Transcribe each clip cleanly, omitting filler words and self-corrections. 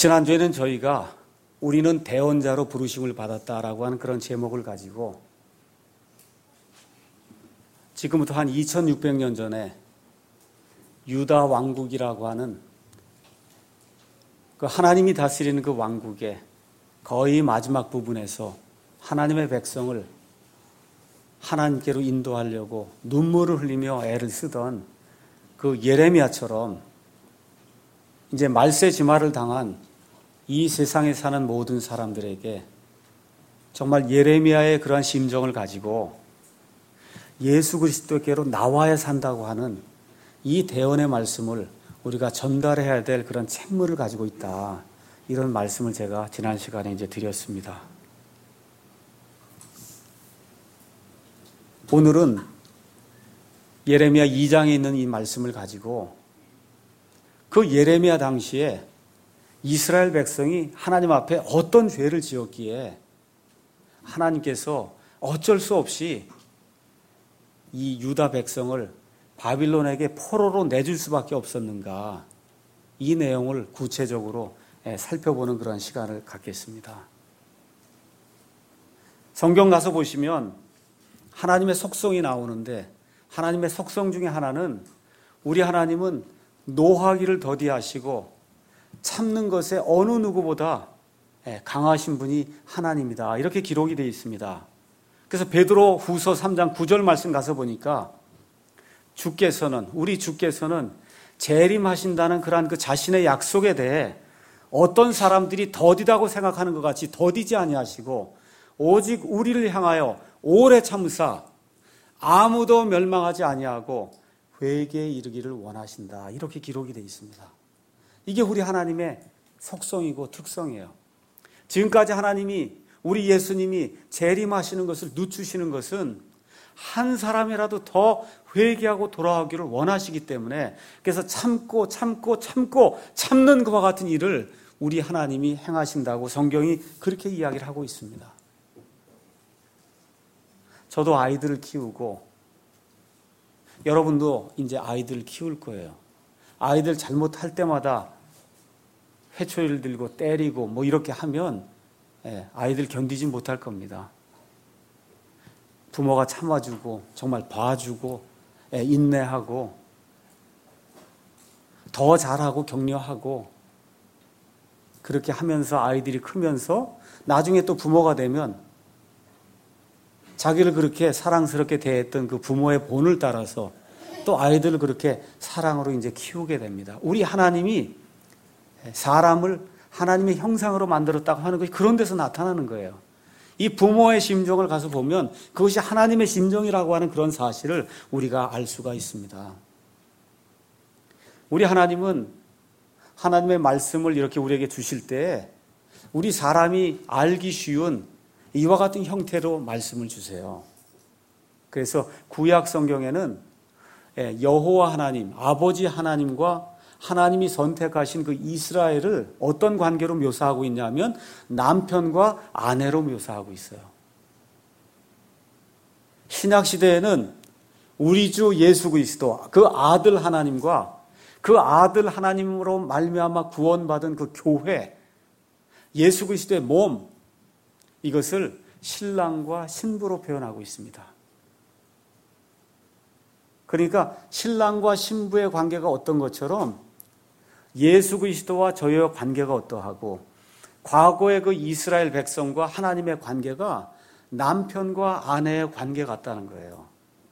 지난주에는 저희가 우리는 대언자로 부르심을 받았다라고 하는 그런 제목을 가지고 지금부터 한 2600년 전에 유다 왕국이라고 하는 그 하나님이 다스리는 그 왕국의 거의 마지막 부분에서 하나님의 백성을 하나님께로 인도하려고 눈물을 흘리며 애를 쓰던 그 예레미야처럼 이제 말세지마를 당한 이 세상에 사는 모든 사람들에게 정말 예레미야의 그러한 심정을 가지고 예수 그리스도께로 나와야 산다고 하는 이 대언의 말씀을 우리가 전달해야 될 그런 책무를 가지고 있다. 이런 말씀을 제가 지난 시간에 이제 드렸습니다. 오늘은 예레미야 2장에 있는 이 말씀을 가지고 그 예레미야 당시에 이스라엘 백성이 하나님 앞에 어떤 죄를 지었기에 하나님께서 어쩔 수 없이 이 유다 백성을 바빌론에게 포로로 내줄 수밖에 없었는가, 이 내용을 구체적으로 살펴보는 그런 시간을 갖겠습니다. 성경 가서 보시면 하나님의 속성이 나오는데, 하나님의 속성 중에 하나는 우리 하나님은 노하기를 더디하시고 참는 것에 어느 누구보다 강하신 분이 하나님이다, 이렇게 기록이 되어 있습니다. 그래서 베드로 후서 3장 9절 말씀 가서 보니까 우리 주께서는 재림하신다는 그러한 그 자신의 약속에 대해 어떤 사람들이 더디다고 생각하는 것 같이 더디지 아니하시고 오직 우리를 향하여 오래 참으사 아무도 멸망하지 아니하고 회개에 이르기를 원하신다, 이렇게 기록이 되어 있습니다. 이게 우리 하나님의 속성이고 특성이에요. 지금까지 하나님이, 우리 예수님이 재림하시는 것을 늦추시는 것은 한 사람이라도 더 회개하고 돌아오기를 원하시기 때문에, 그래서 참고 참는 것과 같은 일을 우리 하나님이 행하신다고 성경이 그렇게 이야기를 하고 있습니다. 저도 아이들을 키우고 여러분도 이제 아이들을 키울 거예요. 아이들 잘못할 때마다 회초리를 들고 때리고 뭐 이렇게 하면 아이들 견디지 못할 겁니다. 부모가 참아주고 정말 봐주고 인내하고 더 잘하고 격려하고 그렇게 하면서 아이들이 크면서 나중에 또 부모가 되면 자기를 그렇게 사랑스럽게 대했던 그 부모의 본을 따라서 또 아이들을 그렇게 사랑으로 이제 키우게 됩니다. 우리 하나님이 사람을 하나님의 형상으로 만들었다고 하는 것이 그런 데서 나타나는 거예요. 이 부모의 심정을 가서 보면 그것이 하나님의 심정이라고 하는 그런 사실을 우리가 알 수가 있습니다. 우리 하나님은 하나님의 말씀을 이렇게 우리에게 주실 때 우리 사람이 알기 쉬운 이와 같은 형태로 말씀을 주세요. 그래서 구약 성경에는 여호와 하나님, 아버지 하나님과 하나님이 선택하신 그 이스라엘을 어떤 관계로 묘사하고 있냐면 남편과 아내로 묘사하고 있어요. 신약 시대에는 우리 주 예수 그리스도, 그 아들 하나님과 그 아들 하나님으로 말미암아 구원받은 그 교회, 예수 그리스도의 몸, 이것을 신랑과 신부로 표현하고 있습니다. 그러니까 신랑과 신부의 관계가 어떤 것처럼 예수 그리스도와 저희의 관계가 어떠하고 과거의 그 이스라엘 백성과 하나님의 관계가 남편과 아내의 관계 같다는 거예요.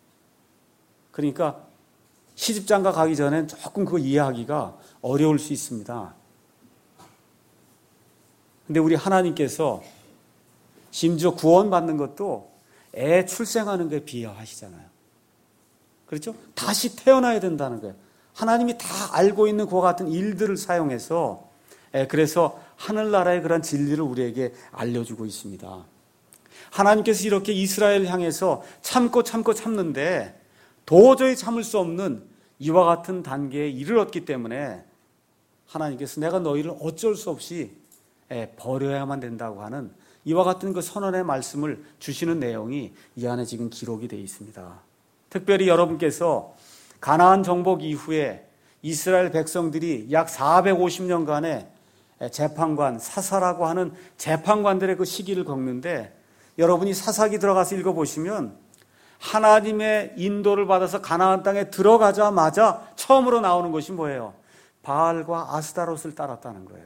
그러니까 시집장가 가기 전엔 조금 그거 이해하기가 어려울 수 있습니다. 근데 우리 하나님께서 심지어 구원받는 것도 애 출생하는 게 비유하시잖아요. 그렇죠? 다시 태어나야 된다는 거예요. 하나님이 다 알고 있는 그와 같은 일들을 사용해서 그래서 하늘나라의 그런 진리를 우리에게 알려주고 있습니다. 하나님께서 이렇게 이스라엘을 향해서 참는데 도저히 참을 수 없는 이와 같은 단계에 이르렀기 때문에 하나님께서 내가 너희를 어쩔 수 없이 버려야만 된다고 하는 이와 같은 그 선언의 말씀을 주시는 내용이 이 안에 지금 기록이 되어 있습니다. 특별히 여러분께서 가나안 정복 이후에 이스라엘 백성들이 약 450년간의 재판관, 사사라고 하는 재판관들의 그 시기를 겪는데, 여러분이 사사기 들어가서 읽어보시면 하나님의 인도를 받아서 가나안 땅에 들어가자마자 처음으로 나오는 것이 뭐예요? 바알과 아스타롯을 따랐다는 거예요.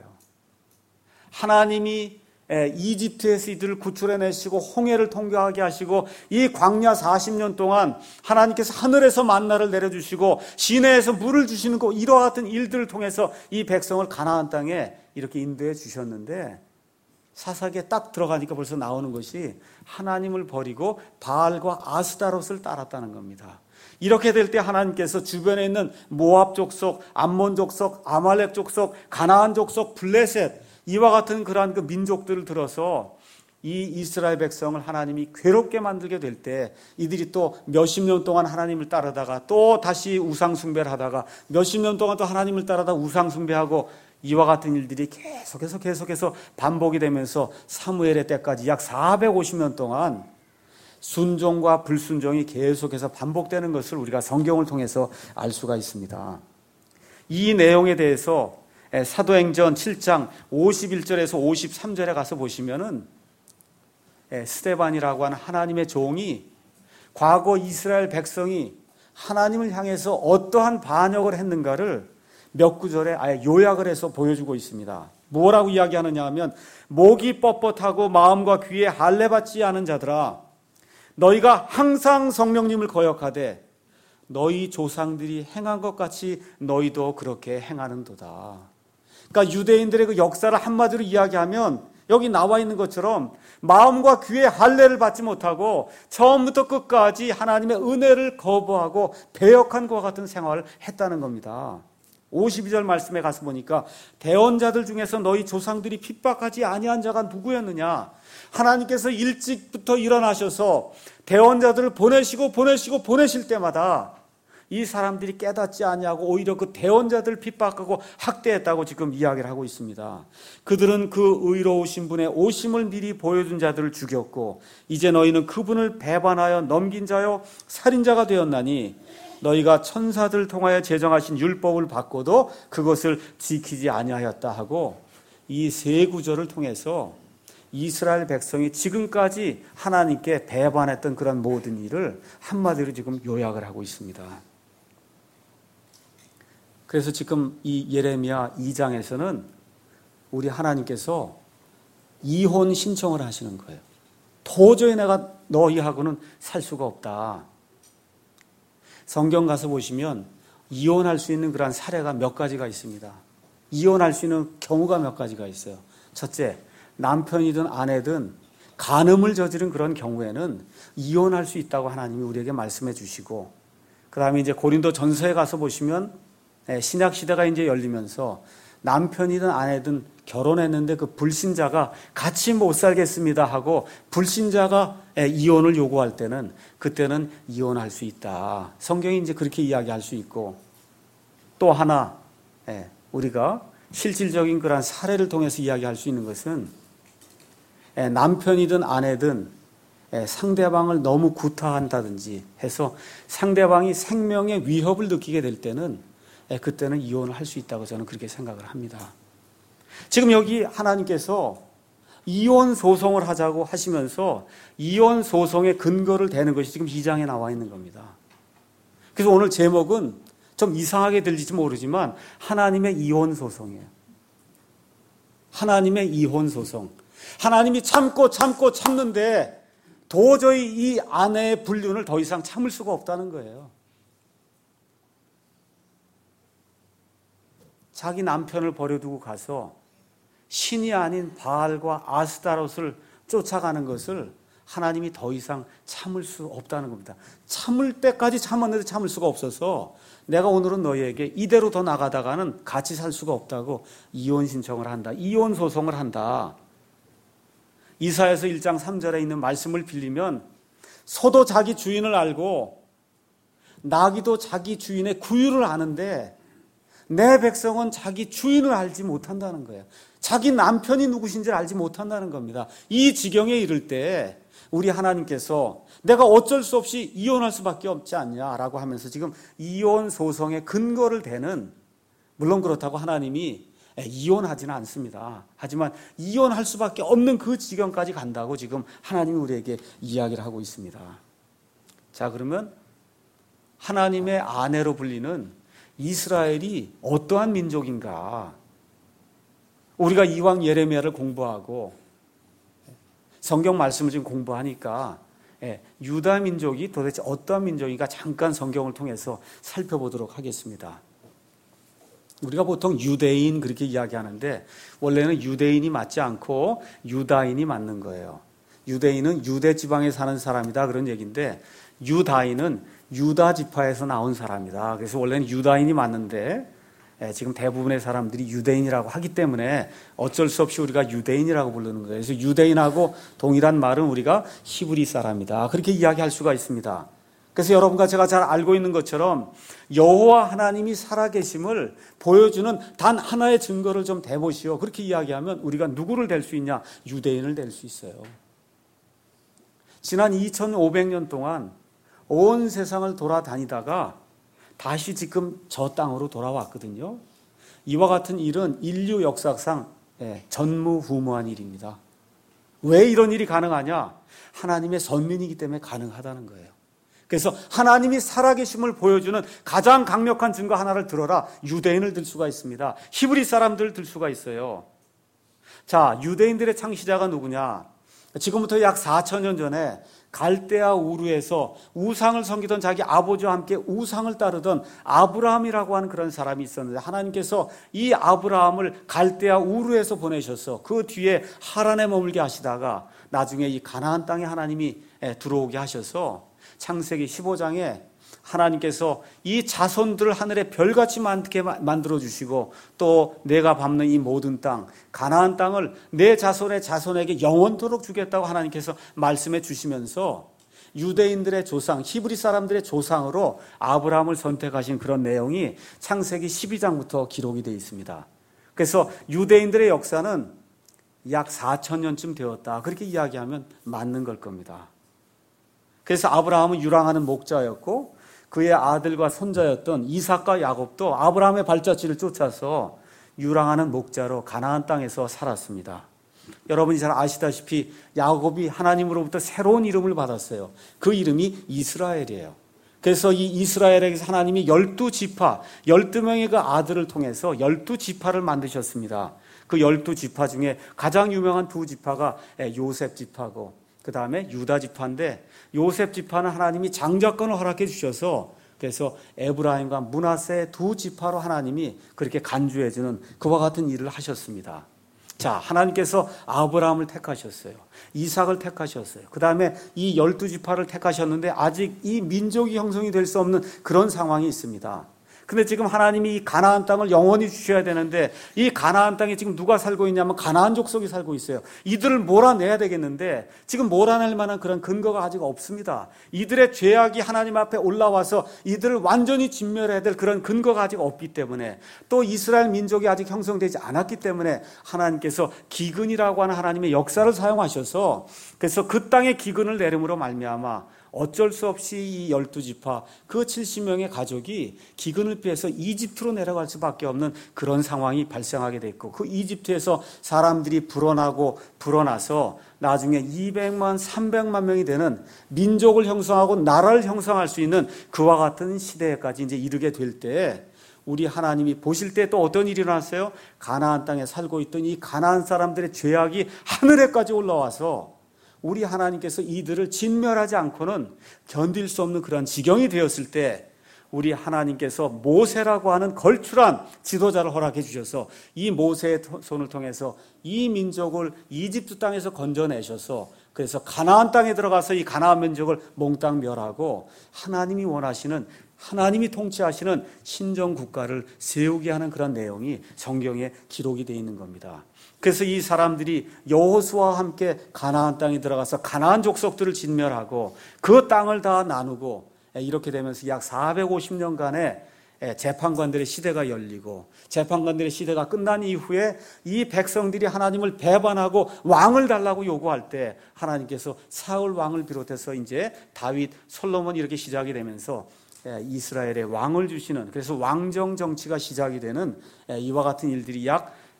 하나님이 이집트에서 이들을 구출해내시고 홍해를 통과하게 하시고 이 광야 40년 동안 하나님께서 하늘에서 만나를 내려주시고 시내에서 물을 주시는 것, 이와 같은 일들을 통해서 이 백성을 가나안 땅에 이렇게 인도해 주셨는데, 사사기에 딱 들어가니까 벌써 나오는 것이 하나님을 버리고 바알과 아스타롯을 따랐다는 겁니다. 이렇게 될 때 하나님께서 주변에 있는 모압 족속, 암몬 족속, 아말렉 족속, 가나안 족속, 블레셋, 이와 같은 그러한 그 민족들을 들어서 이 이스라엘 백성을 하나님이 괴롭게 만들게 될 때, 이들이 또 몇십 년 동안 하나님을 따르다가 또 다시 우상숭배를 하다가 몇십 년 동안 또 하나님을 따르다 우상숭배하고, 이와 같은 일들이 계속해서 반복이 되면서 사무엘의 때까지 약 450년 동안 순종과 불순종이 계속해서 반복되는 것을 우리가 성경을 통해서 알 수가 있습니다. 이 내용에 대해서 사도행전 7장 51절에서 53절에 가서 보시면은 스데반이라고 하는 하나님의 종이 과거 이스라엘 백성이 하나님을 향해서 어떠한 반역을 했는가를 몇 구절에 아예 요약을 해서 보여주고 있습니다. 뭐라고 이야기하느냐 하면, 목이 뻣뻣하고 마음과 귀에 할례받지 않은 자들아, 너희가 항상 성령님을 거역하되 너희 조상들이 행한 것 같이 너희도 그렇게 행하는도다. 그러니까 유대인들의 그 역사를 한마디로 이야기하면 여기 나와 있는 것처럼 마음과 귀에 할례를 받지 못하고 처음부터 끝까지 하나님의 은혜를 거부하고 배역한 것과 같은 생활을 했다는 겁니다. 52절 말씀에 가서 보니까 대언자들 중에서 너희 조상들이 핍박하지 아니한 자가 누구였느냐? 하나님께서 일찍부터 일어나셔서 대언자들을 보내실 때마다 이 사람들이 깨닫지 아니하고 오히려 그 대언자들을 핍박하고 학대했다고 지금 이야기를 하고 있습니다. 그들은 그 의로우신 분의 오심을 미리 보여준 자들을 죽였고 이제 너희는 그분을 배반하여 넘긴 자요 살인자가 되었나니 너희가 천사들을 통하여 제정하신 율법을 받고도 그것을 지키지 아니하였다 하고, 이 세 구절을 통해서 이스라엘 백성이 지금까지 하나님께 배반했던 그런 모든 일을 한마디로 지금 요약을 하고 있습니다. 그래서 지금 이 예레미야 2장에서는 우리 하나님께서 이혼 신청을 하시는 거예요. 도저히 내가 너희하고는 살 수가 없다. 성경 가서 보시면 이혼할 수 있는 그런 사례가 몇 가지가 있습니다. 이혼할 수 있는 경우가 몇 가지가 있어요. 첫째, 남편이든 아내든 간음을 저지른 그런 경우에는 이혼할 수 있다고 하나님이 우리에게 말씀해 주시고, 그 다음에 이제 고린도 전서에 가서 보시면 신약 시대가 이제 열리면서 남편이든 아내든 결혼했는데 그 불신자가 같이 못 살겠습니다 하고 불신자가 이혼을 요구할 때는 그때는 이혼할 수 있다. 성경이 이제 그렇게 이야기할 수 있고, 또 하나 우리가 실질적인 그런 사례를 통해서 이야기할 수 있는 것은 남편이든 아내든 상대방을 너무 구타한다든지 해서 상대방이 생명의 위협을 느끼게 될 때는 그때는 이혼을 할 수 있다고 저는 그렇게 생각을 합니다. 지금 여기 하나님께서 이혼 소송을 하자고 하시면서 이혼 소송의 근거를 대는 것이 지금 2장에 나와 있는 겁니다. 그래서 오늘 제목은 좀 이상하게 들릴지 모르지만 하나님의 이혼 소송이에요. 하나님의 이혼 소송. 하나님이 참는데 도저히 이 아내의 불륜을 더 이상 참을 수가 없다는 거예요. 자기 남편을 버려두고 가서 신이 아닌 바알과 아스타롯을 쫓아가는 것을 하나님이 더 이상 참을 수 없다는 겁니다. 참을 때까지 참았는데 참을 수가 없어서 내가 오늘은 너희에게 이대로 더 나가다가는 같이 살 수가 없다고 이혼 신청을 한다. 이혼 소송을 한다. 이사야서 1장 3절에 있는 말씀을 빌리면 소도 자기 주인을 알고 나귀도 자기 주인의 구유를 아는데 내 백성은 자기 주인을 알지 못한다는 거예요. 자기 남편이 누구신지를 알지 못한다는 겁니다. 이 지경에 이를 때 우리 하나님께서 내가 어쩔 수 없이 이혼할 수밖에 없지 않냐라고 하면서 지금 이혼 소송의 근거를 대는, 물론 그렇다고 하나님이 이혼하지는 않습니다. 하지만 이혼할 수밖에 없는 그 지경까지 간다고 지금 하나님이 우리에게 이야기를 하고 있습니다. 자, 그러면 하나님의 아내로 불리는 이스라엘이 어떠한 민족인가? 우리가 이왕 예레미야를 공부하고 성경 말씀을 지금 공부하니까 유다 민족이 도대체 어떠한 민족인가 잠깐 성경을 통해서 살펴보도록 하겠습니다. 우리가 보통 유대인 그렇게 이야기하는데 원래는 유대인이 맞지 않고 유다인이 맞는 거예요. 유대인은 유대 지방에 사는 사람이다 그런 얘기인데 유다인은 유다 지파에서 나온 사람이다. 그래서 원래는 유다인이 맞는데 지금 대부분의 사람들이 유대인이라고 하기 때문에 어쩔 수 없이 우리가 유대인이라고 부르는 거예요. 그래서 유대인하고 동일한 말은 우리가 히브리 사람이다. 그렇게 이야기할 수가 있습니다. 그래서 여러분과 제가 잘 알고 있는 것처럼 여호와 하나님이 살아계심을 보여주는 단 하나의 증거를 좀 대보시오. 그렇게 이야기하면 우리가 누구를 댈 수 있냐? 유대인을 댈 수 있어요. 지난 2500년 동안 온 세상을 돌아다니다가 다시 지금 저 땅으로 돌아왔거든요. 이와 같은 일은 인류 역사상 전무후무한 일입니다. 왜 이런 일이 가능하냐? 하나님의 선민이기 때문에 가능하다는 거예요. 그래서 하나님이 살아계심을 보여주는 가장 강력한 증거 하나를 들어라. 유대인을 들 수가 있습니다. 히브리 사람들을 들 수가 있어요. 자, 유대인들의 창시자가 누구냐? 지금부터 약 4,000년 전에 갈대아 우르에서 우상을 섬기던 자기 아버지와 함께 우상을 따르던 아브라함이라고 하는 그런 사람이 있었는데 하나님께서 이 아브라함을 갈대아 우르에서 보내셔서 그 뒤에 하란에 머물게 하시다가 나중에 이 가나안 땅에 하나님이 들어오게 하셔서 창세기 15장에 하나님께서 이 자손들을 하늘의 별같이 많게 만들어 주시고 또 내가 밟는 이 모든 땅 가나안 땅을 내 자손의 자손에게 영원토록 주겠다고 하나님께서 말씀해 주시면서 유대인들의 조상 히브리 사람들의 조상으로 아브라함을 선택하신 그런 내용이 창세기 12장부터 기록이 되어 있습니다. 그래서 유대인들의 역사는 약 4,000년쯤 되었다 그렇게 이야기하면 맞는 걸 겁니다. 그래서 아브라함은 유랑하는 목자였고 그의 아들과 손자였던 이삭과 야곱도 아브라함의 발자취를 쫓아서 유랑하는 목자로 가나안 땅에서 살았습니다. 여러분이 잘 아시다시피 야곱이 하나님으로부터 새로운 이름을 받았어요. 그 이름이 이스라엘이에요. 그래서 이 이스라엘에게서 하나님이 12지파, 12명의 그 아들을 통해서 12지파를 만드셨습니다. 그 12지파 중에 가장 유명한 두 지파가 요셉 지파고 그 다음에 유다 지파인데 요셉 지파는 하나님이 장자권을 허락해 주셔서 그래서 에브라임과 므낫세 두 지파로 하나님이 그렇게 간주해 주는 그와 같은 일을 하셨습니다. 자, 하나님께서 아브라함을 택하셨어요. 이삭을 택하셨어요. 그 다음에 이 12지파를 택하셨는데 아직 이 민족이 형성이 될 수 없는 그런 상황이 있습니다. 근데 지금 하나님이 이 가나안 땅을 영원히 주셔야 되는데 이 가나안 땅에 지금 누가 살고 있냐면 가나안 족속이 살고 있어요. 이들을 몰아내야 되겠는데 지금 몰아낼 만한 그런 근거가 아직 없습니다. 이들의 죄악이 하나님 앞에 올라와서 이들을 완전히 진멸해야 될 그런 근거가 아직 없기 때문에 또 이스라엘 민족이 아직 형성되지 않았기 때문에 하나님께서 기근이라고 하는 하나님의 역사를 사용하셔서 그래서 그 땅에 기근을 내림으로 말미암아 어쩔 수 없이 이 12지파 그 70명의 가족이 기근을 피해서 이집트로 내려갈 수밖에 없는 그런 상황이 발생하게 됐고 그 이집트에서 사람들이 불어나서 나중에 200만 300만 명이 되는 민족을 형성하고 나라를 형성할 수 있는 그와 같은 시대까지 이제 이르게 될 때 우리 하나님이 보실 때 또 어떤 일이 일어났어요? 가나안 땅에 살고 있던 이 가나안 사람들의 죄악이 하늘에까지 올라와서 우리 하나님께서 이들을 진멸하지 않고는 견딜 수 없는 그런 지경이 되었을 때 우리 하나님께서 모세라고 하는 걸출한 지도자를 허락해 주셔서 이 모세의 손을 통해서 이 민족을 이집트 땅에서 건져내셔서 그래서 가나안 땅에 들어가서 이 가나안 민족을 몽땅 멸하고 하나님이 원하시는 하나님이 통치하시는 신정 국가를 세우게 하는 그런 내용이 성경에 기록이 되어 있는 겁니다. 그래서 이 사람들이 여호수아와 함께 가나안 땅에 들어가서 가나안 족속들을 진멸하고 그 땅을 다 나누고 이렇게 되면서 약 450년간의 재판관들의 시대가 열리고 재판관들의 시대가 끝난 이후에 이 백성들이 하나님을 배반하고 왕을 달라고 요구할 때 하나님께서 사울 왕을 비롯해서 이제 다윗, 솔로몬 이렇게 시작이 되면서 이스라엘에 왕을 주시는 그래서 왕정 정치가 시작이 되는 이와 같은 일들이 약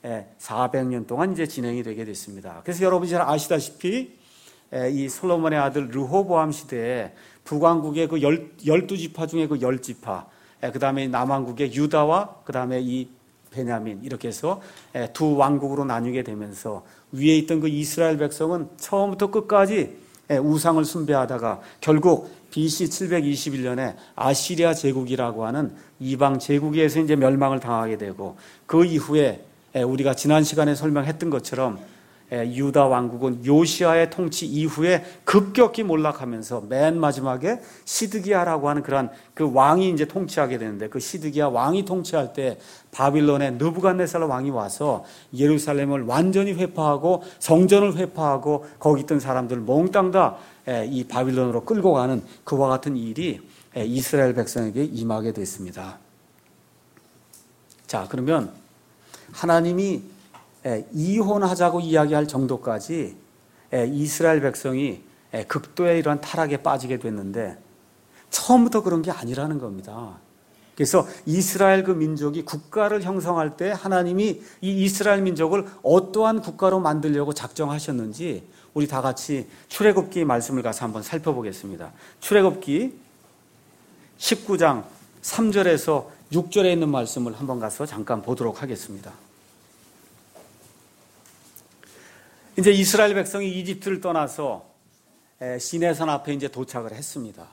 400년 동안 이제 진행이 되게 됐습니다. 그래서 여러분이 잘 아시다시피 이 솔로몬의 아들 르호보암 시대에 북왕국의 그 12지파 중에 그 10지파, 그 다음에 남왕국의 유다와 그 다음에 이 베냐민, 이렇게 해서 두 왕국으로 나뉘게 되면서 위에 있던 그 이스라엘 백성은 처음부터 끝까지 우상을 숭배하다가 결국 BC 721년에 아시리아 제국이라고 하는 이방 제국에 의해서 이제 멸망을 당하게 되고, 그 이후에 우리가 지난 시간에 설명했던 것처럼 유다 왕국은 요시아의 통치 이후에 급격히 몰락하면서 맨 마지막에 시드기야라고 하는 그런 그 왕이 이제 통치하게 되는데, 그 시드기야 왕이 통치할 때 바빌론의 느부갓네살 왕이 와서 예루살렘을 완전히 회파하고 성전을 회파하고 거기 있던 사람들 몽땅 다 이 바빌론으로 끌고 가는 그와 같은 일이 이스라엘 백성에게 임하게 됐습니다. 자, 그러면 하나님이 이혼하자고 이야기할 정도까지 이스라엘 백성이 극도의 이러한 타락에 빠지게 됐는데, 처음부터 그런 게 아니라는 겁니다. 그래서 이스라엘 그 민족이 국가를 형성할 때 하나님이 이 이스라엘 민족을 어떠한 국가로 만들려고 작정하셨는지 우리 다 같이 출애굽기 말씀을 가서 한번 살펴보겠습니다. 출애굽기 19장 3절에서 6절에 있는 말씀을 한번 가서 잠깐 보도록 하겠습니다. 이제 이스라엘 백성이 이집트를 떠나서 시내산 앞에 이제 도착을 했습니다.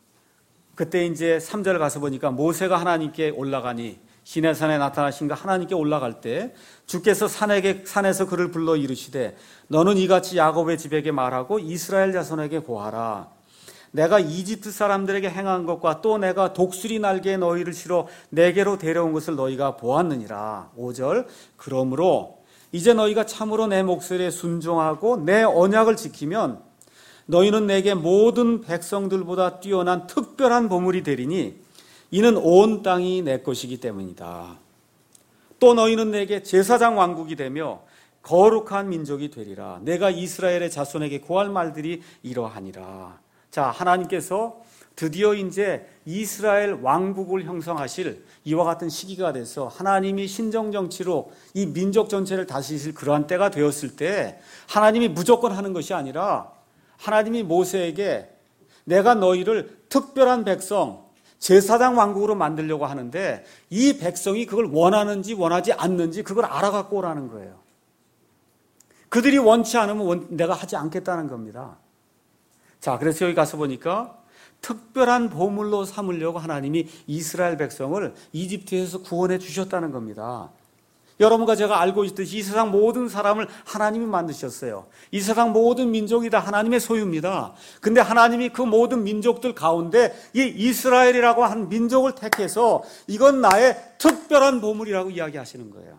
그때 이제 3절 가서 보니까 모세가 하나님께 올라가니, 시내산에 나타나신 그 하나님께 올라갈 때 주께서 산에서 그를 불러 이르시되 너는 이같이 야곱의 집에게 말하고 이스라엘 자손에게 고하라. 내가 이집트 사람들에게 행한 것과 또 내가 독수리 날개에 너희를 실어 내게로 데려온 것을 너희가 보았느니라. 5절 그러므로 이제 너희가 참으로 내 목소리에 순종하고 내 언약을 지키면 너희는 내게 모든 백성들보다 뛰어난 특별한 보물이 되리니 이는 온 땅이 내 것이기 때문이다. 또 너희는 내게 제사장 왕국이 되며 거룩한 민족이 되리라. 내가 이스라엘의 자손에게 구할 말들이 이러하니라. 자, 하나님께서 드디어 이제 이스라엘 왕국을 형성하실 이와 같은 시기가 돼서 하나님이 신정정치로 이 민족 전체를 다스리실 그러한 때가 되었을 때, 하나님이 무조건 하는 것이 아니라 하나님이 모세에게 내가 너희를 특별한 백성, 제사장 왕국으로 만들려고 하는데 이 백성이 그걸 원하는지 원하지 않는지 그걸 알아갖고 오라는 거예요. 그들이 원치 않으면 내가 하지 않겠다는 겁니다. 자, 그래서 여기 가서 보니까 특별한 보물로 삼으려고 하나님이 이스라엘 백성을 이집트에서 구원해 주셨다는 겁니다. 여러분과 제가 알고 있듯이 이 세상 모든 사람을 하나님이 만드셨어요. 이 세상 모든 민족이 다 하나님의 소유입니다. 근데 하나님이 그 모든 민족들 가운데 이 이스라엘이라고 한 민족을 택해서 이건 나의 특별한 보물이라고 이야기하시는 거예요.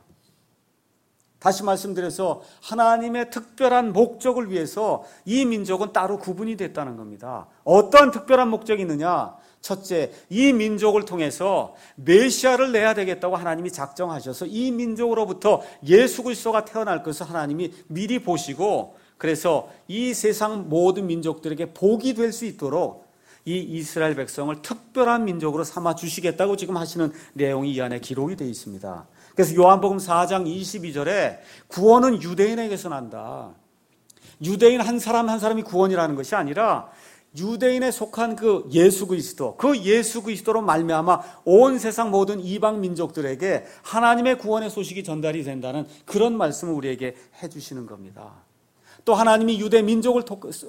다시 말씀드려서 하나님의 특별한 목적을 위해서 이 민족은 따로 구분이 됐다는 겁니다. 어떤 특별한 목적이 있느냐? 첫째, 이 민족을 통해서 메시아를 내야 되겠다고 하나님이 작정하셔서 이 민족으로부터 예수 그리스도가 태어날 것을 하나님이 미리 보시고, 그래서 이 세상 모든 민족들에게 복이 될 수 있도록 이 이스라엘 백성을 특별한 민족으로 삼아 주시겠다고 지금 하시는 내용이 이 안에 기록이 되어 있습니다. 그래서 요한복음 4장 22절에 구원은 유대인에게서 난다. 유대인 한 사람 한 사람이 구원이라는 것이 아니라 유대인에 속한 그 예수 그리스도로 말미암아 온 세상 모든 이방 민족들에게 하나님의 구원의 소식이 전달이 된다는 그런 말씀을 우리에게 해주시는 겁니다. 또 하나님이 유대 민족을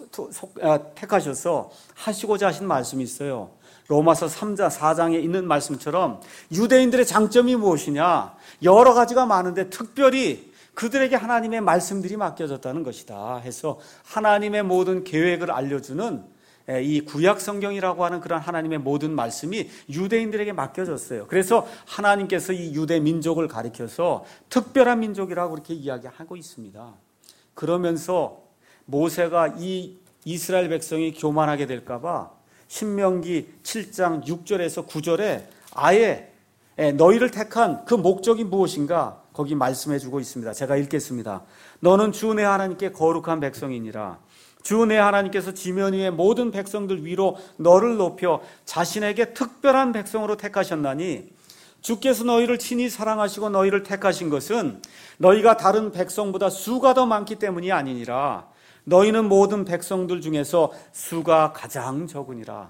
택하셔서 하시고자 하신 말씀이 있어요. 로마서 3장 4장에 있는 말씀처럼 유대인들의 장점이 무엇이냐? 여러 가지가 많은데 특별히 그들에게 하나님의 말씀들이 맡겨졌다는 것이다 해서 하나님의 모든 계획을 알려주는 이 구약 성경이라고 하는 그런 하나님의 모든 말씀이 유대인들에게 맡겨졌어요. 그래서 하나님께서 이 유대 민족을 가리켜서 특별한 민족이라고 그렇게 이야기하고 있습니다. 그러면서 모세가 이 이스라엘 백성이 교만하게 될까 봐 신명기 7장 6절에서 9절에 아예 너희를 택한 그 목적이 무엇인가 거기 말씀해 주고 있습니다. 제가 읽겠습니다. 너는 주 내 하나님께 거룩한 백성이니라. 주 내 하나님께서 지면 위의 모든 백성들 위로 너를 높여 자신에게 특별한 백성으로 택하셨나니 주께서 너희를 친히 사랑하시고 너희를 택하신 것은 너희가 다른 백성보다 수가 더 많기 때문이 아니니라. 너희는 모든 백성들 중에서 수가 가장 적으니라.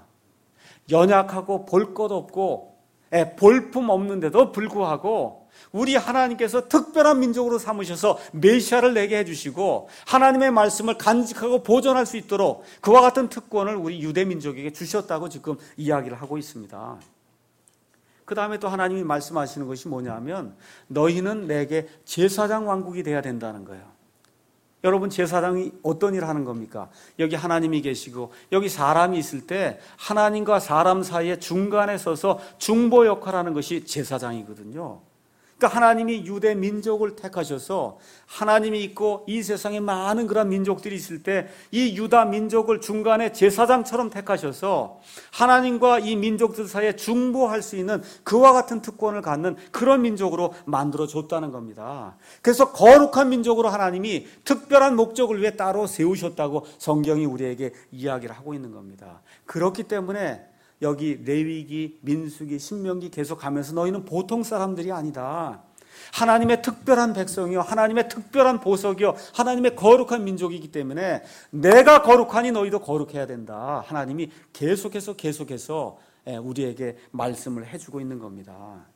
연약하고 볼 것 없고 볼품 없는데도 불구하고 우리 하나님께서 특별한 민족으로 삼으셔서 메시아를 내게 해주시고 하나님의 말씀을 간직하고 보존할 수 있도록 그와 같은 특권을 우리 유대 민족에게 주셨다고 지금 이야기를 하고 있습니다. 그 다음에 또 하나님이 말씀하시는 것이 뭐냐면 너희는 내게 제사장 왕국이 돼야 된다는 거예요. 여러분, 제사장이 어떤 일을 하는 겁니까? 여기 하나님이 계시고 여기 사람이 있을 때 하나님과 사람 사이에 중간에 서서 중보 역할을 하는 것이 제사장이거든요. 그러니까 하나님이 유대 민족을 택하셔서 하나님이 있고 이 세상에 많은 그런 민족들이 있을 때 이 유다 민족을 중간에 제사장처럼 택하셔서 하나님과 이 민족들 사이에 중보할 수 있는 그와 같은 특권을 갖는 그런 민족으로 만들어줬다는 겁니다. 그래서 거룩한 민족으로 하나님이 특별한 목적을 위해 따로 세우셨다고 성경이 우리에게 이야기를 하고 있는 겁니다. 그렇기 때문에 여기 레위기, 민수기, 신명기 계속 가면서 너희는 보통 사람들이 아니다. 하나님의 특별한 백성이요, 하나님의 특별한 보석이요, 하나님의 거룩한 민족이기 때문에 내가 거룩하니 너희도 거룩해야 된다. 하나님이 계속해서 우리에게 말씀을 해주고 있는 겁니다.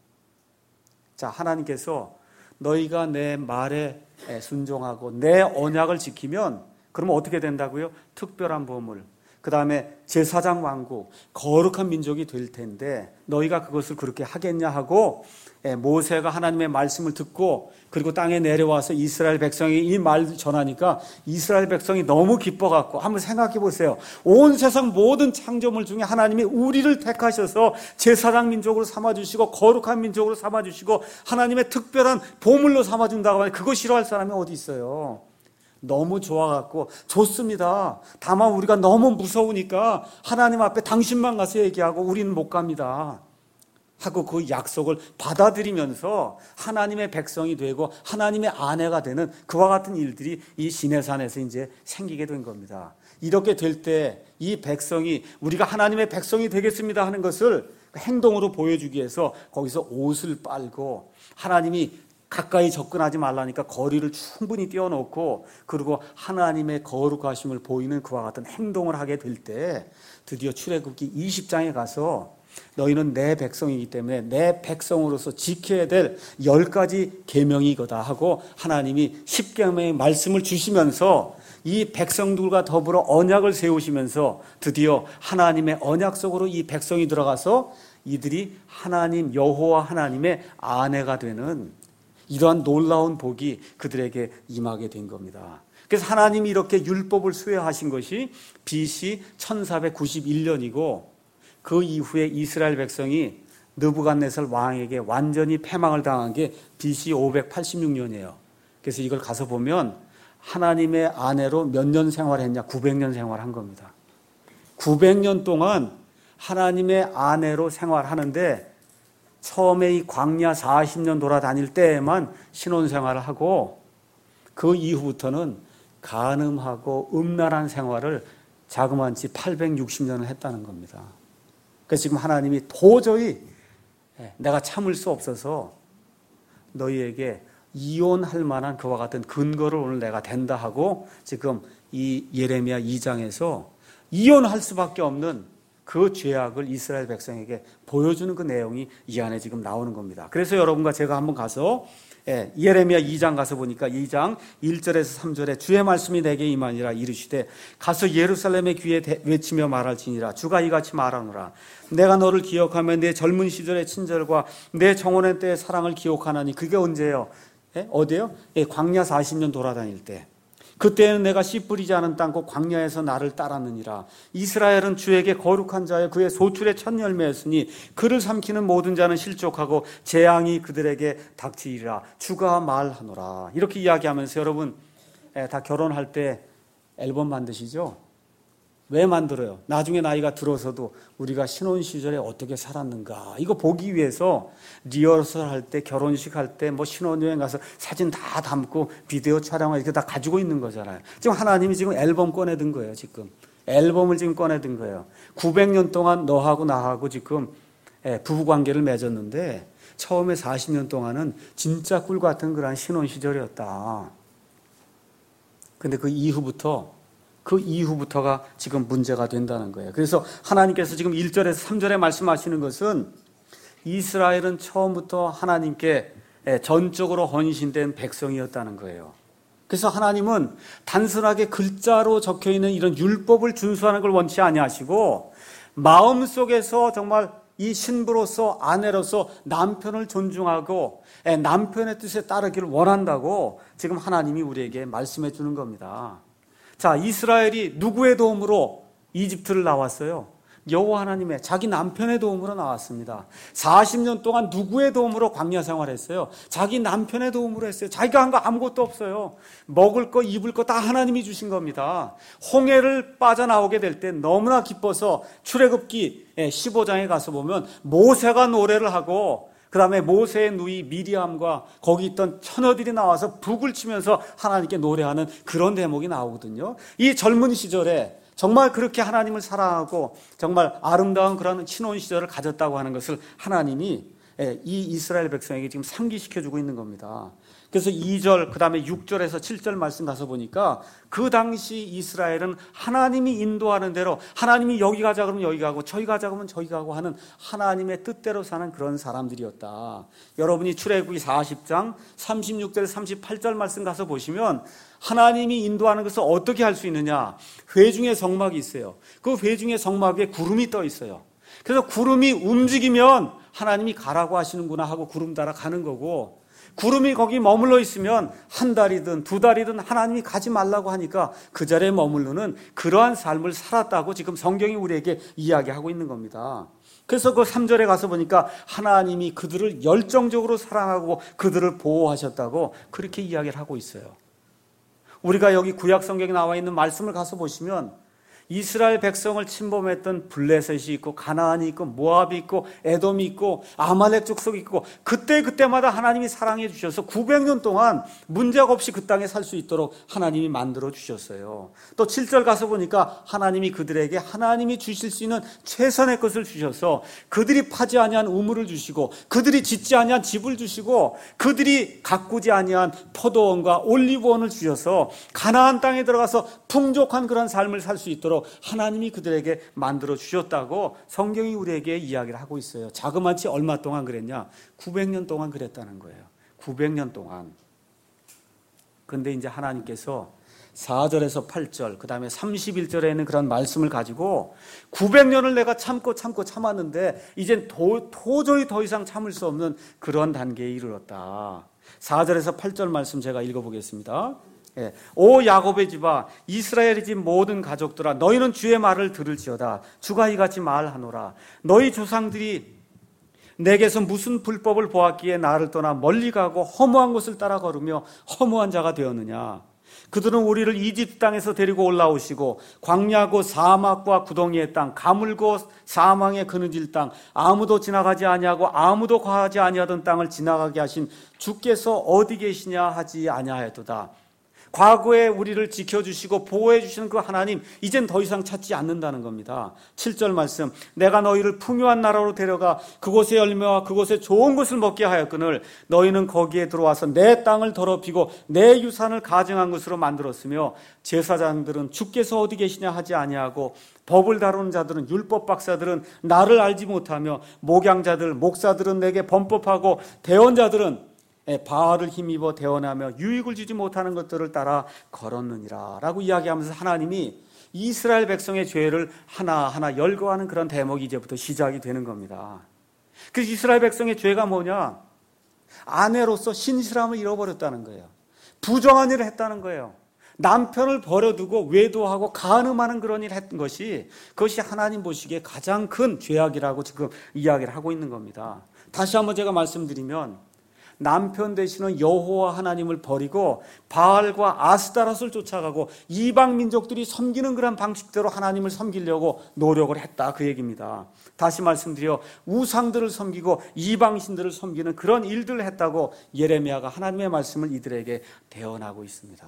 자, 하나님께서 너희가 내 말에 순종하고 내 언약을 지키면 그러면 어떻게 된다고요? 특별한 보물, 그 다음에 제사장 왕국, 거룩한 민족이 될 텐데 너희가 그것을 그렇게 하겠냐 하고 모세가 하나님의 말씀을 듣고 그리고 땅에 내려와서 이스라엘 백성이 이 말을 전하니까 이스라엘 백성이 너무 기뻐갖고 한번 생각해 보세요. 온 세상 모든 창조물 중에 하나님이 우리를 택하셔서 제사장 민족으로 삼아주시고 거룩한 민족으로 삼아주시고 하나님의 특별한 보물로 삼아준다고 하면 그거 싫어할 사람이 어디 있어요? 너무 좋아갖고 좋습니다. 다만 우리가 너무 무서우니까 하나님 앞에 당신만 가서 얘기하고 우리는 못 갑니다 하고 그 약속을 받아들이면서 하나님의 백성이 되고 하나님의 아내가 되는 그와 같은 일들이 이 시내산에서 이제 생기게 된 겁니다. 이렇게 될 때 이 백성이 우리가 하나님의 백성이 되겠습니다 하는 것을 행동으로 보여주기 위해서 거기서 옷을 빨고 하나님이 가까이 접근하지 말라니까 거리를 충분히 띄워놓고 그리고 하나님의 거룩하심을 보이는 그와 같은 행동을 하게 될 때 드디어 출애굽기 20장에 가서 너희는 내 백성이기 때문에 내 백성으로서 지켜야 될 10가지 계명이 이거다 하고 하나님이 10계명의 말씀을 주시면서 이 백성들과 더불어 언약을 세우시면서 드디어 하나님의 언약 속으로 이 백성이 들어가서 이들이 하나님 여호와 하나님의 아내가 되는 이러한 놀라운 복이 그들에게 임하게 된 겁니다. 그래서 하나님이 이렇게 율법을 수여하신 것이 BC 1491년이고 그 이후에 이스라엘 백성이 느부갓네살 왕에게 완전히 패망을 당한 게 BC 586년이에요. 그래서 이걸 가서 보면 하나님의 아내로 몇 년 생활했냐? 900년 생활한 겁니다. 900년 동안 하나님의 아내로 생활하는데 처음에 이 광야 40년 돌아다닐 때에만 신혼생활을 하고 그 이후부터는 간음하고 음란한 생활을 자그마치 860년을 했다는 겁니다. 그래서 지금 하나님이 도저히 내가 참을 수 없어서 너희에게 이혼할 만한 그와 같은 근거를 오늘 내가 댄다 하고 지금 이 예레미야 2장에서 이혼할 수밖에 없는 그 죄악을 이스라엘 백성에게 보여주는 그 내용이 이 안에 지금 나오는 겁니다. 그래서 여러분과 제가 한번 가서 예레미야 2장 가서 보니까 2장 1절에서 3절에 주의 말씀이 내게 임하니라 이르시되 가서 예루살렘의 귀에 외치며 말할지니라 주가 이같이 말하노라 내가 너를 기억하며 내 젊은 시절의 친절과 내 청혼의 때의 사랑을 기억하나니 그게 언제예요? 어디예요? 광야 40년 돌아다닐 때 그때는 내가 씨 뿌리지 않은 땅고 광야에서 나를 따랐느니라. 이스라엘은 주에게 거룩한 자여 그의 소출의 첫 열매였으니 그를 삼키는 모든 자는 실족하고 재앙이 그들에게 닥치리라. 주가 말하노라. 이렇게 이야기하면서 여러분 다 결혼할 때 앨범 만드시죠? 왜 만들어요? 나중에 나이가 들어서도 우리가 신혼 시절에 어떻게 살았는가 이거 보기 위해서 리허설 할 때 결혼식 할 때 뭐 신혼여행 가서 사진 다 담고 비디오 촬영을 이렇게 다 가지고 있는 거잖아요. 지금 하나님이 지금 앨범 꺼내든 거예요. 지금 앨범을 지금 꺼내든 거예요. 900년 동안 너하고 나하고 지금 부부관계를 맺었는데 처음에 40년 동안은 진짜 꿀 같은 그런 신혼 시절이었다. 근데 그 이후부터가 지금 문제가 된다는 거예요. 그래서 하나님께서 지금 1절에서 3절에 말씀하시는 것은 이스라엘은 처음부터 하나님께 전적으로 헌신된 백성이었다는 거예요. 그래서 하나님은 단순하게 글자로 적혀있는 이런 율법을 준수하는 걸 원치 아니하시고 마음속에서 정말 이 신부로서 아내로서 남편을 존중하고 남편의 뜻에 따르기를 원한다고 지금 하나님이 우리에게 말씀해 주는 겁니다. 자, 이스라엘이 누구의 도움으로 이집트를 나왔어요? 여호와 하나님의 자기 남편의 도움으로 나왔습니다. 40년 동안 누구의 도움으로 광야 생활했어요? 자기 남편의 도움으로 했어요. 자기가 한 거 아무것도 없어요. 먹을 거 입을 거 다 하나님이 주신 겁니다. 홍해를 빠져나오게 될 때 너무나 기뻐서 출애굽기 15장에 가서 보면 모세가 노래를 하고 그 다음에 모세의 누이 미리암과 거기 있던 처녀들이 나와서 북을 치면서 하나님께 노래하는 그런 대목이 나오거든요. 이 젊은 시절에 정말 그렇게 하나님을 사랑하고 정말 아름다운 그런 신혼 시절을 가졌다고 하는 것을 하나님이 이 이스라엘 백성에게 지금 상기시켜주고 있는 겁니다. 그래서 2절 그 다음에 6절에서 7절 말씀 가서 보니까 그 당시 이스라엘은 하나님이 인도하는 대로 하나님이 여기 가자 그러면 여기 가고 저기 가자 그러면 저기 가고 하는 하나님의 뜻대로 사는 그런 사람들이었다. 여러분이 출애굽기 40장 36절에서 38절 말씀 가서 보시면 하나님이 인도하는 것을 어떻게 할 수 있느냐. 회중의 성막이 있어요. 그 회중의 성막 위에 구름이 떠 있어요. 그래서 구름이 움직이면 하나님이 가라고 하시는구나 하고 구름 따라 가는 거고, 구름이 거기 머물러 있으면 한 달이든 두 달이든 하나님이 가지 말라고 하니까 그 자리에 머무르는 그러한 삶을 살았다고 지금 성경이 우리에게 이야기하고 있는 겁니다. 그래서 그 3절에 가서 보니까 하나님이 그들을 열정적으로 사랑하고 그들을 보호하셨다고 그렇게 이야기를 하고 있어요. 우리가 여기 구약 성경에 나와 있는 말씀을 가서 보시면 이스라엘 백성을 침범했던 블레셋이 있고 가나안이 있고 모압이 있고 에돔이 있고 아말렉 족속이 있고 그때마다 하나님이 사랑해 주셔서 900년 동안 문제가 없이 그 땅에 살 수 있도록 하나님이 만들어 주셨어요. 또 7절 가서 보니까 하나님이 그들에게 하나님이 주실 수 있는 최선의 것을 주셔서 그들이 파지 아니한 우물을 주시고 그들이 짓지 아니한 집을 주시고 그들이 가꾸지 아니한 포도원과 올리브원을 주셔서 가나안 땅에 들어가서 풍족한 그런 삶을 살 수 있도록 하나님이 그들에게 만들어 주셨다고 성경이 우리에게 이야기를 하고 있어요. 자그마치 얼마 동안 그랬냐? 900년 동안 그랬다는 거예요. 900년 동안. 그런데 이제 하나님께서 4절에서 8절 그 다음에 31절에 있는 그런 말씀을 가지고 900년을 내가 참았는데 이젠 도저히 더 이상 참을 수 없는 그런 단계에 이르렀다. 4절에서 8절 말씀 제가 읽어보겠습니다. 오 야곱의 집아 이스라엘의 집 모든 가족들아 너희는 주의 말을 들을지어다. 주가 이같이 말하노라. 너희 조상들이 내게서 무슨 불법을 보았기에 나를 떠나 멀리 가고 허무한 곳을 따라 걸으며 허무한 자가 되었느냐. 그들은 우리를 이집트 땅에서 데리고 올라오시고 광야고 사막과 구덩이의 땅 가물고 사망의 그늘질 땅 아무도 지나가지 아니하고 아무도 거하지 아니하던 땅을 지나가게 하신 주께서 어디 계시냐 하지 아니하였도다. 과거에 우리를 지켜주시고 보호해 주시는 그 하나님 이젠 더 이상 찾지 않는다는 겁니다. 7절 말씀 내가 너희를 풍요한 나라로 데려가 그곳의 열매와 그곳의 좋은 것을 먹게 하였거늘 너희는 거기에 들어와서 내 땅을 더럽히고 내 유산을 가증한 것으로 만들었으며 제사장들은 주께서 어디 계시냐 하지 아니하고 법을 다루는 자들은 율법 박사들은 나를 알지 못하며 목양자들 목사들은 내게 범법하고 대언자들은 바알을 힘입어 대언하며 유익을 주지 못하는 것들을 따라 걸었느니라 라고 이야기하면서 하나님이 이스라엘 백성의 죄를 하나하나 열거하는 그런 대목이 이제부터 시작이 되는 겁니다. 그래서 이스라엘 백성의 죄가 뭐냐? 아내로서 신실함을 잃어버렸다는 거예요. 부정한 일을 했다는 거예요. 남편을 버려두고 외도하고 간음하는 그런 일을 했던 것이 그것이 하나님 보시기에 가장 큰 죄악이라고 지금 이야기를 하고 있는 겁니다. 다시 한번 제가 말씀드리면 남편 되시는 여호와 하나님을 버리고 바알과 아스타롯을 쫓아가고 이방 민족들이 섬기는 그런 방식대로 하나님을 섬기려고 노력을 했다 그 얘기입니다. 다시 말씀드려 우상들을 섬기고 이방신들을 섬기는 그런 일들을 했다고 예레미야가 하나님의 말씀을 이들에게 대언하고 있습니다.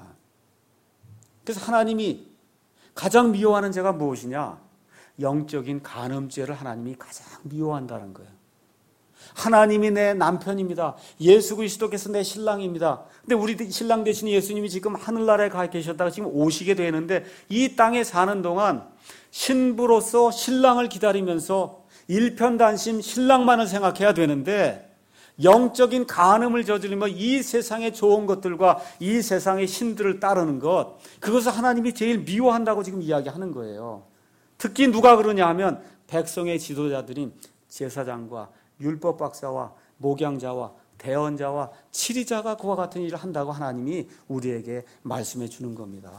그래서 하나님이 가장 미워하는 죄가 무엇이냐? 영적인 간음죄를 하나님이 가장 미워한다는 거예요. 하나님이 내 남편입니다. 예수 그리스도께서 내 신랑입니다. 근데 우리 신랑 대신 예수님이 지금 하늘나라에 가 계셨다가 지금 오시게 되는데 이 땅에 사는 동안 신부로서 신랑을 기다리면서 일편단심 신랑만을 생각해야 되는데 영적인 간음을 저지르며 이 세상의 좋은 것들과 이 세상의 신들을 따르는 것, 그것을 하나님이 제일 미워한다고 지금 이야기하는 거예요. 특히 누가 그러냐 하면 백성의 지도자들인 제사장과 율법 박사와 목양자와 대언자와 치리자가 그와 같은 일을 한다고 하나님이 우리에게 말씀해 주는 겁니다.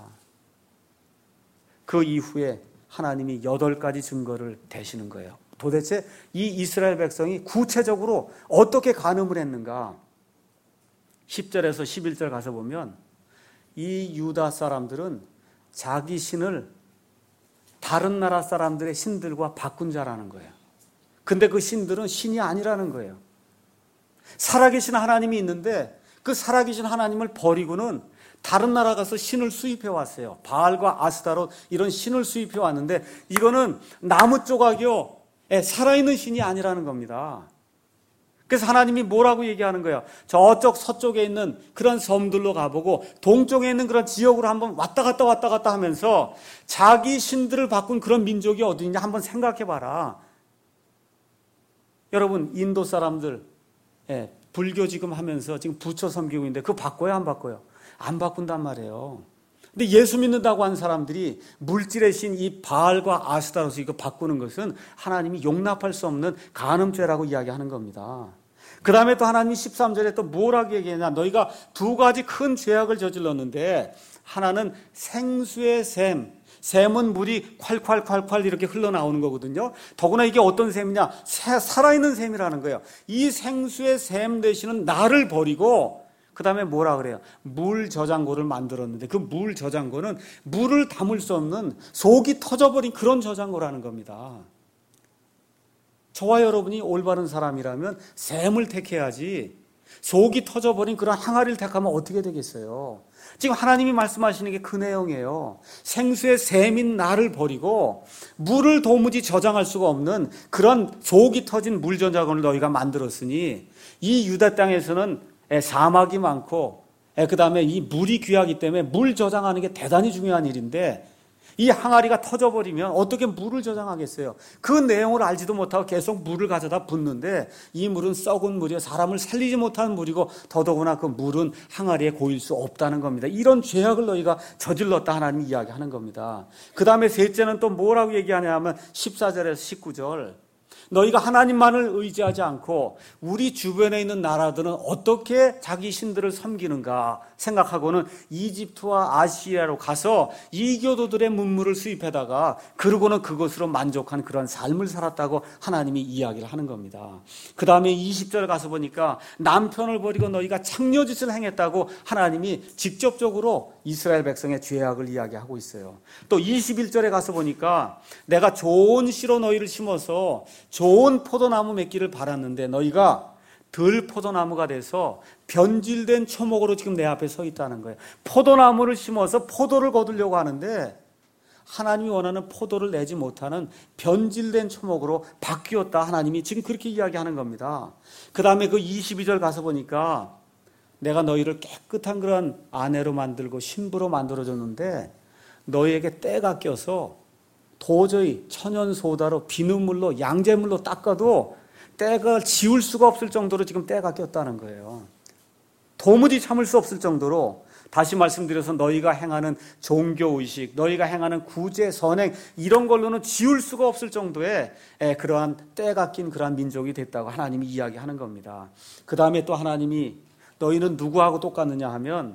그 이후에 하나님이 8가지 증거를 대시는 거예요. 도대체 이 이스라엘 백성이 구체적으로 어떻게 간음을 했는가? 10절에서 11절 가서 보면 이 유다 사람들은 자기 신을 다른 나라 사람들의 신들과 바꾼 자라는 거예요. 근데 그 신들은 신이 아니라는 거예요. 살아계신 하나님이 있는데 그 살아계신 하나님을 버리고는 다른 나라 가서 신을 수입해 왔어요. 바알과 아스타롯 이런 신을 수입해 왔는데 이거는 나무 조각이요, 살아있는 신이 아니라는 겁니다. 그래서 하나님이 뭐라고 얘기하는 거예요? 저쪽 서쪽에 있는 그런 섬들로 가보고 동쪽에 있는 그런 지역으로 한번 왔다 갔다 하면서 자기 신들을 바꾼 그런 민족이 어디 있냐 한번 생각해 봐라. 여러분, 인도 사람들 불교 지금 하면서 지금 부처 섬기고 있는데 그거 바꿔요, 안 바꿔요? 안 바꾼단 말이에요. 근데 예수 믿는다고 하는 사람들이 물질의 신 이 바알과 아스타로스 이거 바꾸는 것은 하나님이 용납할 수 없는 간음죄라고 이야기하는 겁니다. 그 다음에 또 하나님이 13절에 또 뭐라고 얘기하냐? 너희가 2가지 큰 죄악을 저질렀는데 하나는 생수의 샘은 물이 콸콸콸콸 이렇게 흘러나오는 거거든요. 더구나 이게 어떤 샘이냐? 살아있는 샘이라는 거예요. 이 생수의 샘 대신은 나를 버리고 그 다음에 뭐라 그래요? 물 저장고를 만들었는데 그 물 저장고는 물을 담을 수 없는 속이 터져버린 그런 저장고라는 겁니다. 저와 여러분이 올바른 사람이라면 샘을 택해야지 속이 터져버린 그런 항아리를 택하면 어떻게 되겠어요? 지금 하나님이 말씀하시는 게 그 내용이에요. 생수의 샘인 나를 버리고 물을 도무지 저장할 수가 없는 그런 속이 터진 물 저장고를 너희가 만들었으니 이 유다 땅에서는 사막이 많고 그 다음에 이 물이 귀하기 때문에 물 저장하는 게 대단히 중요한 일인데 이 항아리가 터져버리면 어떻게 물을 저장하겠어요? 그 내용을 알지도 못하고 계속 물을 가져다 붓는데 이 물은 썩은 물이요, 사람을 살리지 못하는 물이고 더더구나 그 물은 항아리에 고일 수 없다는 겁니다. 이런 죄악을 너희가 저질렀다 하나님이 이야기하는 겁니다. 그 다음에 셋째는 또 뭐라고 얘기하냐 하면 14절에서 19절, 너희가 하나님만을 의지하지 않고 우리 주변에 있는 나라들은 어떻게 자기 신들을 섬기는가 생각하고는 이집트와 아시리아로 가서 이교도들의 문물을 수입해다가 그러고는 그것으로 만족한 그런 삶을 살았다고 하나님이 이야기를 하는 겁니다. 그 다음에 20절 가서 보니까 남편을 버리고 너희가 창녀짓을 행했다고 하나님이 직접적으로 이스라엘 백성의 죄악을 이야기하고 있어요. 또 21절에 가서 보니까 내가 좋은 씨로 너희를 심어서 좋은 포도나무 맺기를 바랐는데 너희가 들 포도나무가 돼서 변질된 초목으로 지금 내 앞에 서 있다는 거예요. 포도나무를 심어서 포도를 거두려고 하는데 하나님이 원하는 포도를 내지 못하는 변질된 초목으로 바뀌었다. 하나님이 지금 그렇게 이야기하는 겁니다. 그 다음에 그 22절 가서 보니까 내가 너희를 깨끗한 그런 아내로 만들고 신부로 만들어줬는데 너희에게 때가 껴서 도저히 천연소다로 비눗물로 양잿물로 닦아도 때가 지울 수가 없을 정도로 지금 때가 꼈다는 거예요. 도무지 참을 수 없을 정도로, 다시 말씀드려서 너희가 행하는 종교의식, 너희가 행하는 구제, 선행 이런 걸로는 지울 수가 없을 정도의 그러한 때가 낀 그러한 민족이 됐다고 하나님이 이야기하는 겁니다. 그 다음에 또 하나님이 너희는 누구하고 똑같느냐 하면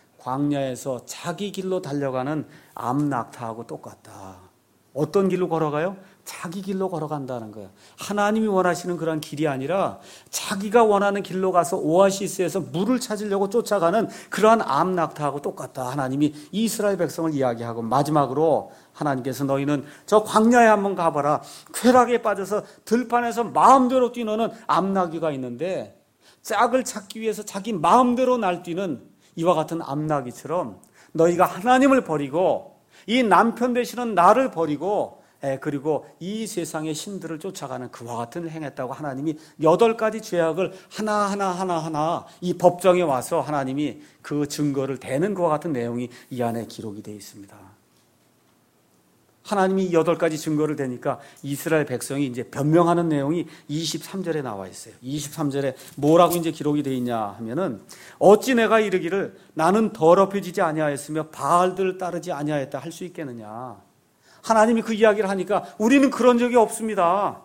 광야에서 자기 길로 달려가는 암낙타하고 똑같다. 어떤 길로 걸어가요? 자기 길로 걸어간다는 거예요. 하나님이 원하시는 그런 길이 아니라 자기가 원하는 길로 가서 오아시스에서 물을 찾으려고 쫓아가는 그러한 암낙타하고 똑같다. 하나님이 이스라엘 백성을 이야기하고 마지막으로 하나님께서 너희는 저 광야에 한번 가봐라. 쾌락에 빠져서 들판에서 마음대로 뛰노는 암나귀가 있는데 짝을 찾기 위해서 자기 마음대로 날뛰는 이와 같은 암나귀처럼 너희가 하나님을 버리고 이 남편 되시는 나를 버리고 그리고 이 세상의 신들을 쫓아가는 그와 같은 일을 행했다고 하나님이 8가지 죄악을 하나하나 이 법정에 와서 하나님이 그 증거를 대는 그와 같은 내용이 이 안에 기록이 되어 있습니다. 하나님이 8가지 증거를 대니까 이스라엘 백성이 이제 변명하는 내용이 23절에 나와 있어요. 23절에 뭐라고 이제 기록이 되어 있냐 하면은, 어찌 내가 이르기를 나는 더럽혀지지 아니하였으며 바알들을 따르지 아니하였다 할 수 있겠느냐. 하나님이 그 이야기를 하니까 우리는 그런 적이 없습니다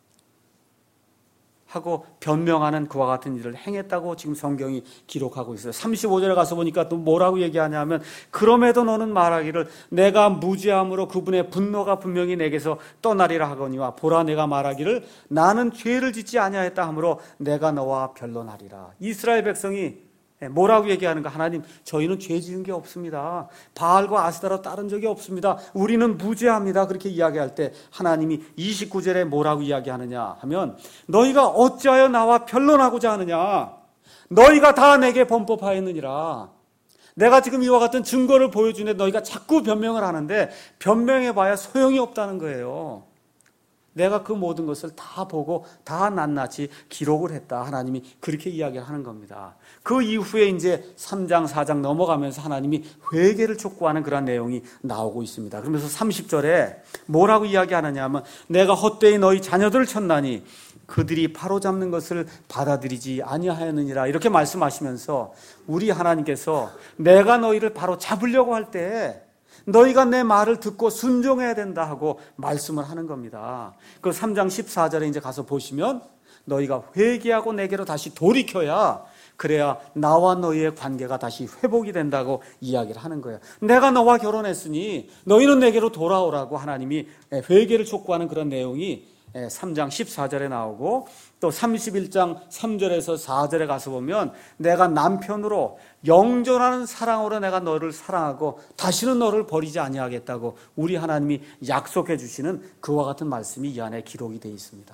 하고 변명하는 그와 같은 일을 행했다고 지금 성경이 기록하고 있어요. 35절에 가서 보니까 또 뭐라고 얘기하냐면, 그럼에도 너는 말하기를 내가 무죄함으로 그분의 분노가 분명히 내게서 떠나리라 하거니와 보라 내가 말하기를 나는 죄를 짓지 아니하였다 하므로 내가 너와 변론하리라. 이스라엘 백성이 뭐라고 얘기하는가? 하나님, 저희는 죄 지은 게 없습니다. 바알과 아스타라 따른 적이 없습니다. 우리는 무죄합니다. 그렇게 이야기할 때 하나님이 29절에 뭐라고 이야기하느냐 하면, 너희가 어찌하여 나와 변론하고자 하느냐? 너희가 다 내게 범법하였느니라. 내가 지금 이와 같은 증거를 보여주는데 너희가 자꾸 변명을 하는데 변명해봐야 소용이 없다는 거예요. 내가 그 모든 것을 다 보고 다 낱낱이 기록을 했다. 하나님이 그렇게 이야기를 하는 겁니다. 그 이후에 이제 3장, 4장 넘어가면서 하나님이 회개를 촉구하는 그런 내용이 나오고 있습니다. 그러면서 30절에 뭐라고 이야기하느냐 하면, 내가 헛되이 너희 자녀들을 쳤나니 그들이 바로잡는 것을 받아들이지 아니하였느니라. 이렇게 말씀하시면서 우리 하나님께서 내가 너희를 바로 잡으려고 할 때 너희가 내 말을 듣고 순종해야 된다 하고 말씀을 하는 겁니다. 그 3장 14절에 이제 가서 보시면, 너희가 회개하고 내게로 다시 돌이켜야, 그래야 나와 너희의 관계가 다시 회복이 된다고 이야기를 하는 거예요. 내가 너와 결혼했으니 너희는 내게로 돌아오라고 하나님이 회개를 촉구하는 그런 내용이 3장 14절에 나오고, 또 31장 3절에서 4절에 가서 보면, 내가 남편으로 영존하는 사랑으로 내가 너를 사랑하고 다시는 너를 버리지 아니하겠다고 우리 하나님이 약속해 주시는 그와 같은 말씀이 이 안에 기록이 되어 있습니다.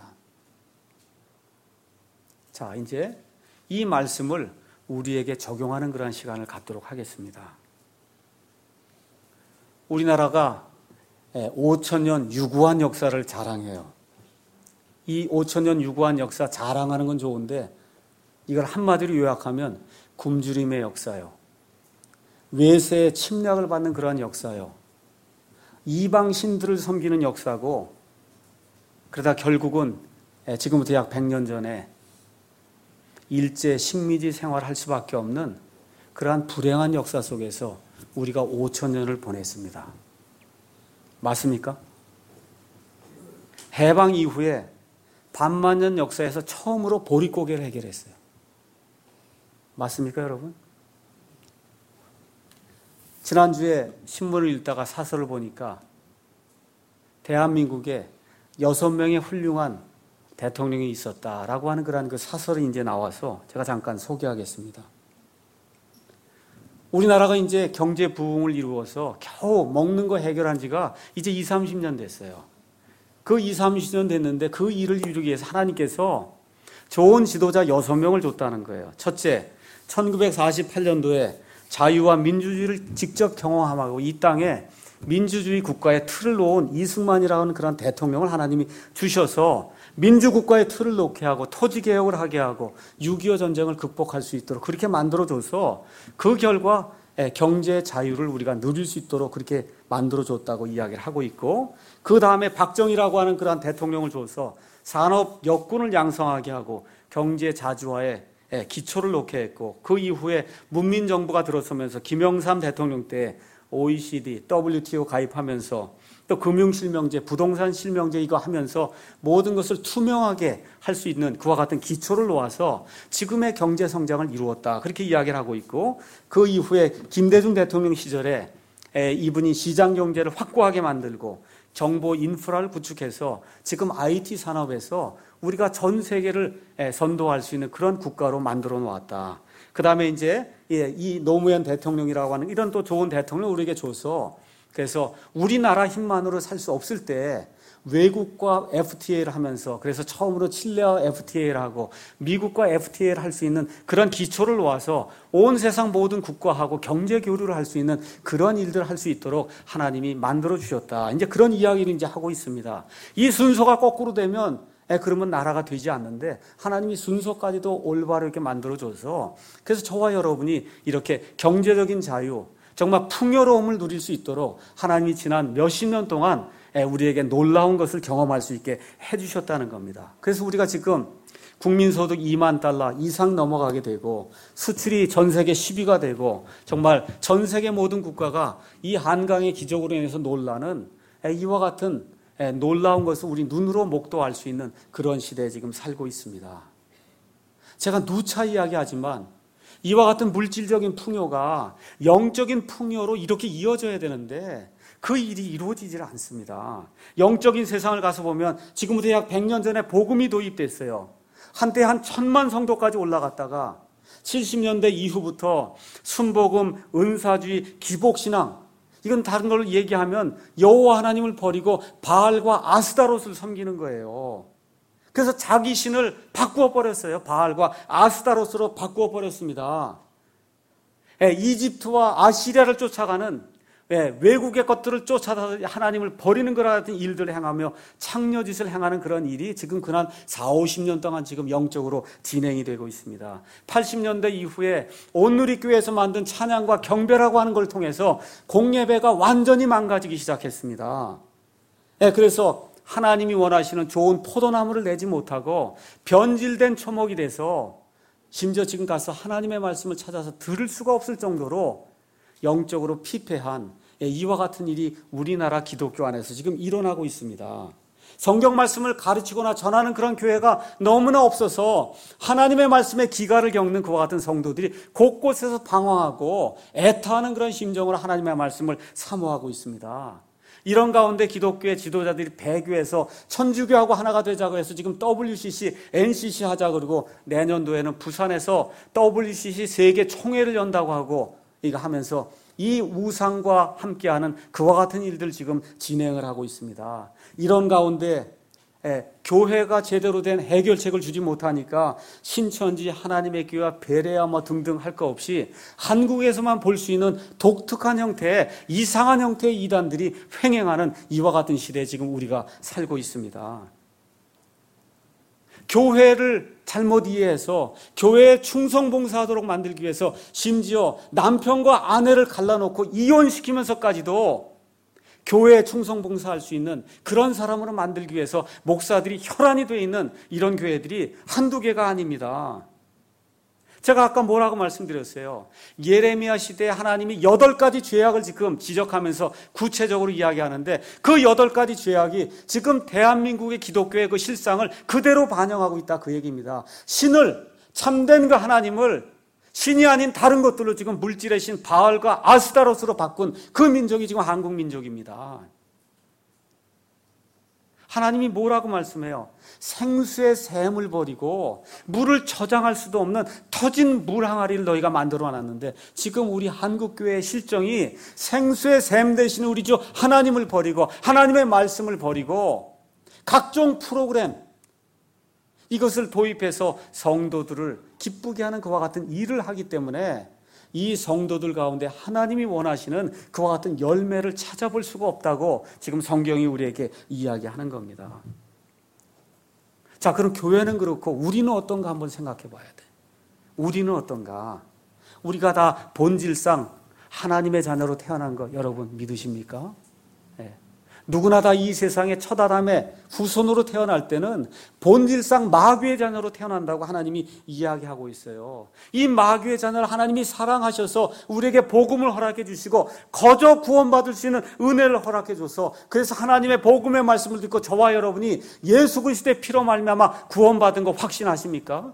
자, 이제 이 말씀을 우리에게 적용하는 그런 시간을 갖도록 하겠습니다. 우리나라가 5,000년 유구한 역사를 자랑해요. 이 5,000년 유구한 역사 자랑하는 건 좋은데, 이걸 한마디로 요약하면 굶주림의 역사요, 외세의 침략을 받는 그러한 역사요, 이방 신들을 섬기는 역사고, 그러다 결국은 지금부터 약 100년 전에 일제 식민지 생활할 수밖에 없는 그러한 불행한 역사 속에서 우리가 5,000년을 보냈습니다. 맞습니까? 해방 이후에 반만년 역사에서 처음으로 보릿고개를 해결했어요. 맞습니까, 여러분? 지난주에 신문을 읽다가 사설을 보니까 대한민국에 6명의 훌륭한 대통령이 있었다라고 하는 그런 그 사설이 이제 나와서 제가 잠깐 소개하겠습니다. 우리나라가 이제 경제 부흥을 이루어서 겨우 먹는 거 해결한 지가 이제 20, 30년 됐어요. 그 20, 30년 됐는데 그 일을 이루기 위해서 하나님께서 좋은 지도자 6명을 줬다는 거예요. 첫째, 1948년도에 자유와 민주주의를 직접 경험하고 이 땅에 민주주의 국가의 틀을 놓은 이승만이라는 그런 대통령을 하나님이 주셔서 민주국가의 틀을 놓게 하고 토지개혁을 하게 하고 6.25 전쟁을 극복할 수 있도록 그렇게 만들어줘서 그 결과 경제 자유를 우리가 누릴 수 있도록 그렇게 만들어줬다고 이야기를 하고 있고, 그 다음에 박정희라고 하는 그런 대통령을 줘서 산업 여군을 양성하게 하고 경제 자주화에 기초를 놓게 했고, 그 이후에 문민정부가 들어서면서 김영삼 대통령 때 OECD, WTO 가입하면서 또 금융실명제, 부동산실명제 이거 하면서 모든 것을 투명하게 할 수 있는 그와 같은 기초를 놓아서 지금의 경제성장을 이루었다. 그렇게 이야기를 하고 있고, 그 이후에 김대중 대통령 시절에 이분이 시장경제를 확고하게 만들고 정보 인프라를 구축해서 지금 IT 산업에서 우리가 전 세계를 선도할 수 있는 그런 국가로 만들어 놓았다. 그 다음에 이제 이 노무현 대통령이라고 하는 이런 또 좋은 대통령을 우리에게 줘서, 그래서 우리나라 힘만으로 살 수 없을 때 외국과 FTA를 하면서 그래서 처음으로 칠레와 FTA를 하고 미국과 FTA를 할 수 있는 그런 기초를 놓아서 온 세상 모든 국가하고 경제 교류를 할 수 있는 그런 일들을 할 수 있도록 하나님이 만들어 주셨다. 이제 그런 이야기를 이제 하고 있습니다. 이 순서가 거꾸로 되면 그러면 나라가 되지 않는데 하나님이 순서까지도 올바로 이렇게 만들어줘서 그래서 저와 여러분이 이렇게 경제적인 자유, 정말 풍요로움을 누릴 수 있도록 하나님이 지난 몇십 년 동안 우리에게 놀라운 것을 경험할 수 있게 해주셨다는 겁니다. 그래서 우리가 지금 국민소득 2만 달러 이상 넘어가게 되고 수출이 전 세계 10위가 되고 정말 전 세계 모든 국가가 이 한강의 기적으로 인해서 놀라는 이와 같은 놀라운 것을 우리 눈으로 목도할 수 있는 그런 시대에 지금 살고 있습니다. 제가 누차 이야기하지만 이와 같은 물질적인 풍요가 영적인 풍요로 이렇게 이어져야 되는데 그 일이 이루어지질 않습니다. 영적인 세상을 가서 보면 지금부터 약 100년 전에 복음이 도입됐어요. 한때 한 1000만 성도까지 올라갔다가 70년대 이후부터 순복음, 은사주의, 기복신앙 이건 다른 걸 얘기하면 여호와 하나님을 버리고 바알과 아스다롯을 섬기는 거예요. 그래서 자기 신을 바꾸어 버렸어요. 바알과 아스다롯으로 바꾸어 버렸습니다. 이집트와 아시리아를 쫓아가는 외국의 것들을 쫓아서 하나님을 버리는 거라 같은 일들을 행하며 창녀짓을 행하는 그런 일이 지금 그난 40-50년 동안 지금 영적으로 진행이 되고 있습니다. 80년대 이후에 온누리교회에서 만든 찬양과 경배라고 하는 걸 통해서 공예배가 완전히 망가지기 시작했습니다. 그래서 하나님이 원하시는 좋은 포도나무를 내지 못하고 변질된 초목이 돼서 심지어 지금 가서 하나님의 말씀을 찾아서 들을 수가 없을 정도로 영적으로 피폐한 이와 같은 일이 우리나라 기독교 안에서 지금 일어나고 있습니다. 성경 말씀을 가르치거나 전하는 그런 교회가 너무나 없어서 하나님의 말씀에 기가를 겪는 그와 같은 성도들이 곳곳에서 방황하고 애타하는 그런 심정으로 하나님의 말씀을 사모하고 있습니다. 이런 가운데 기독교의 지도자들이 배교해서 천주교하고 하나가 되자고 해서 지금 WCC, NCC 하자 그러고 내년도에는 부산에서 WCC 세계 총회를 연다고 하고 이거 하면서 이 우상과 함께하는 그와 같은 일들 지금 진행을 하고 있습니다. 이런 가운데 교회가 제대로 된 해결책을 주지 못하니까 신천지, 하나님의 교회와 베레아 등등 할 거 없이 한국에서만 볼 수 있는 독특한 형태의 이상한 형태의 이단들이 횡행하는 이와 같은 시대에 지금 우리가 살고 있습니다. 교회를 잘못 이해해서 교회에 충성봉사하도록 만들기 위해서 심지어 남편과 아내를 갈라놓고 이혼시키면서까지도 교회에 충성봉사할 수 있는 그런 사람으로 만들기 위해서 목사들이 혈안이 되어 있는 이런 교회들이 한두 개가 아닙니다. 제가 아까 뭐라고 말씀드렸어요? 예레미야 시대에 하나님이 8가지 죄악을 지금 지적하면서 구체적으로 이야기하는데 그 8가지 죄악이 지금 대한민국의 기독교의 그 실상을 그대로 반영하고 있다 그 얘기입니다. 신을, 참된 그 하나님을 신이 아닌 다른 것들로 지금 물질의 신 바알과 아스타롯으로 바꾼 그 민족이 지금 한국 민족입니다. 하나님이 뭐라고 말씀해요? 생수의 샘을 버리고 물을 저장할 수도 없는 터진 물 항아리를 너희가 만들어 놨는데 지금 우리 한국교회의 실정이 생수의 샘 대신에 우리 주 하나님을 버리고 하나님의 말씀을 버리고 각종 프로그램 이것을 도입해서 성도들을 기쁘게 하는 그와 같은 일을 하기 때문에 이 성도들 가운데 하나님이 원하시는 그와 같은 열매를 찾아볼 수가 없다고 지금 성경이 우리에게 이야기하는 겁니다. 자, 그럼 교회는 그렇고 우리는 어떤가 한번 생각해 봐야 돼. 우리는 어떤가? 우리가 다 본질상 하나님의 자녀로 태어난 거 여러분 믿으십니까? 네. 누구나 다 이 세상의 첫 아담의 후손으로 태어날 때는 본질상 마귀의 자녀로 태어난다고 하나님이 이야기하고 있어요. 이 마귀의 자녀를 하나님이 사랑하셔서 우리에게 복음을 허락해 주시고 거저 구원받을 수 있는 은혜를 허락해 줘서 그래서 하나님의 복음의 말씀을 듣고 저와 여러분이 예수 그리스도의 피로 말미암아 구원받은 거 확신하십니까?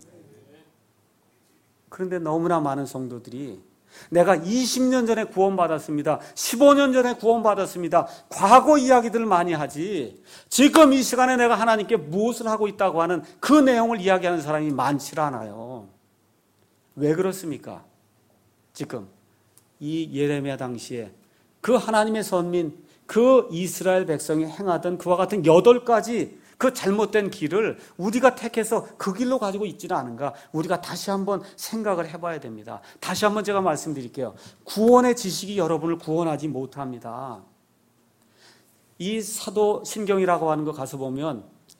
그런데 너무나 많은 성도들이 내가 20년 전에 구원받았습니다. 15년 전에 구원받았습니다. 과거 이야기들을 많이 하지 지금 이 시간에 내가 하나님께 무엇을 하고 있다고 하는 그 내용을 이야기하는 사람이 많지 않아요. 왜 그렇습니까? 지금 이 예레미야 당시에 그 하나님의 선민 그 이스라엘 백성이 행하던 그와 같은 8가지 그 잘못된 길을 우리가 택해서 그 길로 가지고 있지는 않은가? 우리가 다시 한번 생각을 해봐야 됩니다. 다시 한번 제가 말씀드릴게요. 구원의 지식이 여러분을 구원하지 못합니다. 이 사도신경이라고 하는 거 가서 보면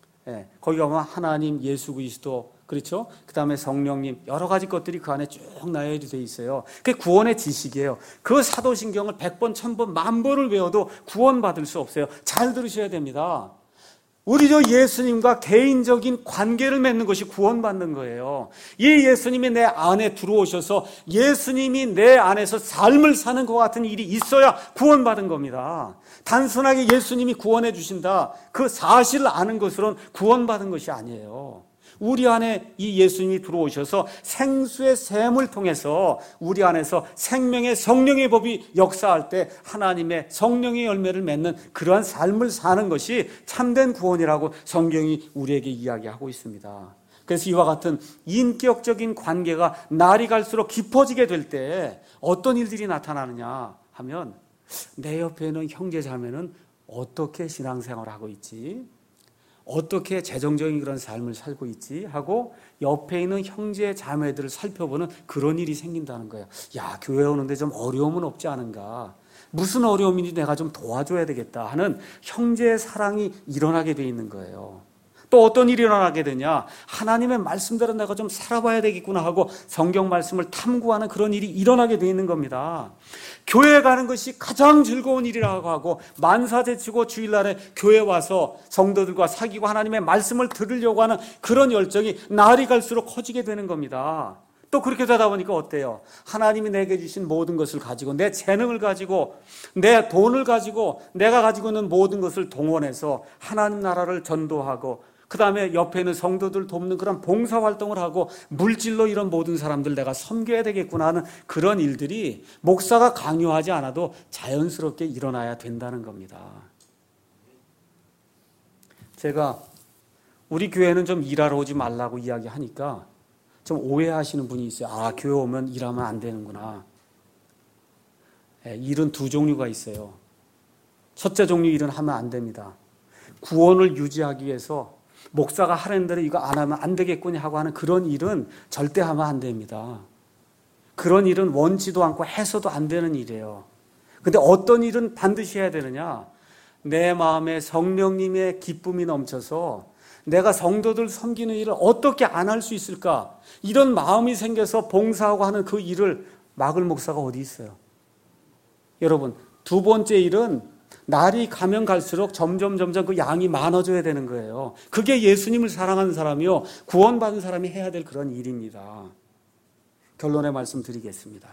거기 가면 하나님, 예수 그리스도, 그렇죠? 그 다음에 성령님, 여러 가지 것들이 그 안에 쭉 나열이 되어 있어요. 그게 구원의 지식이에요. 그 사도신경을 100번, 1000번, 10,000번을 외워도 구원받을 수 없어요. 잘 들으셔야 됩니다. 우리 예수님과 개인적인 관계를 맺는 것이 구원받는 거예요. 이 예수님이 내 안에 들어오셔서 예수님이 내 안에서 삶을 사는 것 같은 일이 있어야 구원받은 겁니다. 단순하게 예수님이 구원해 주신다, 그 사실을 아는 것으로는 구원받은 것이 아니에요. 우리 안에 이 예수님이 들어오셔서 생수의 샘을 통해서 우리 안에서 생명의 성령의 법이 역사할 때 하나님의 성령의 열매를 맺는 그러한 삶을 사는 것이 참된 구원이라고 성경이 우리에게 이야기하고 있습니다. 그래서 이와 같은 인격적인 관계가 날이 갈수록 깊어지게 될 때 어떤 일들이 나타나느냐 하면, 내 옆에 있는 형제 자매는 어떻게 신앙생활을 하고 있지? 어떻게 재정적인 그런 삶을 살고 있지? 하고 옆에 있는 형제 자매들을 살펴보는 그런 일이 생긴다는 거예요. 야, 교회 오는데 좀 어려움은 없지 않은가? 무슨 어려움인지 내가 좀 도와줘야 되겠다 하는 형제의 사랑이 일어나게 돼 있는 거예요. 또 어떤 일이 일어나게 되냐? 하나님의 말씀대로 내가 좀 살아봐야 되겠구나 하고 성경 말씀을 탐구하는 그런 일이 일어나게 돼 있는 겁니다. 교회 가는 것이 가장 즐거운 일이라고 하고 만사제치고 주일날에 교회 와서 성도들과 사귀고 하나님의 말씀을 들으려고 하는 그런 열정이 날이 갈수록 커지게 되는 겁니다. 또 그렇게 되다 보니까 어때요? 하나님이 내게 주신 모든 것을 가지고, 내 재능을 가지고, 내 돈을 가지고, 내가 가지고 있는 모든 것을 동원해서 하나님 나라를 전도하고, 그 다음에 옆에 있는 성도들 돕는 그런 봉사활동을 하고, 물질로 이런 모든 사람들 내가 섬겨야 되겠구나 하는 그런 일들이 목사가 강요하지 않아도 자연스럽게 일어나야 된다는 겁니다. 제가 우리 교회는 좀 일하러 오지 말라고 이야기하니까 좀 오해하시는 분이 있어요. 아, 교회 오면 일하면 안 되는구나. 일은 두 종류가 있어요. 첫째 종류 일은 하면 안 됩니다. 구원을 유지하기 위해서 목사가 하라는 대로 이거 안 하면 안 되겠군요 하고 하는 그런 일은 절대 하면 안 됩니다. 그런 일은 원치도 않고 해서도 안 되는 일이에요. 근데 어떤 일은 반드시 해야 되느냐? 내 마음에 성령님의 기쁨이 넘쳐서 내가 성도들 섬기는 일을 어떻게 안 할 수 있을까? 이런 마음이 생겨서 봉사하고 하는 그 일을 막을 목사가 어디 있어요? 여러분, 두 번째 일은 날이 가면 갈수록 점점 그 양이 많아져야 되는 거예요. 그게 예수님을 사랑하는 사람이요, 구원받은 사람이 해야 될 그런 일입니다. 결론의 말씀 드리겠습니다.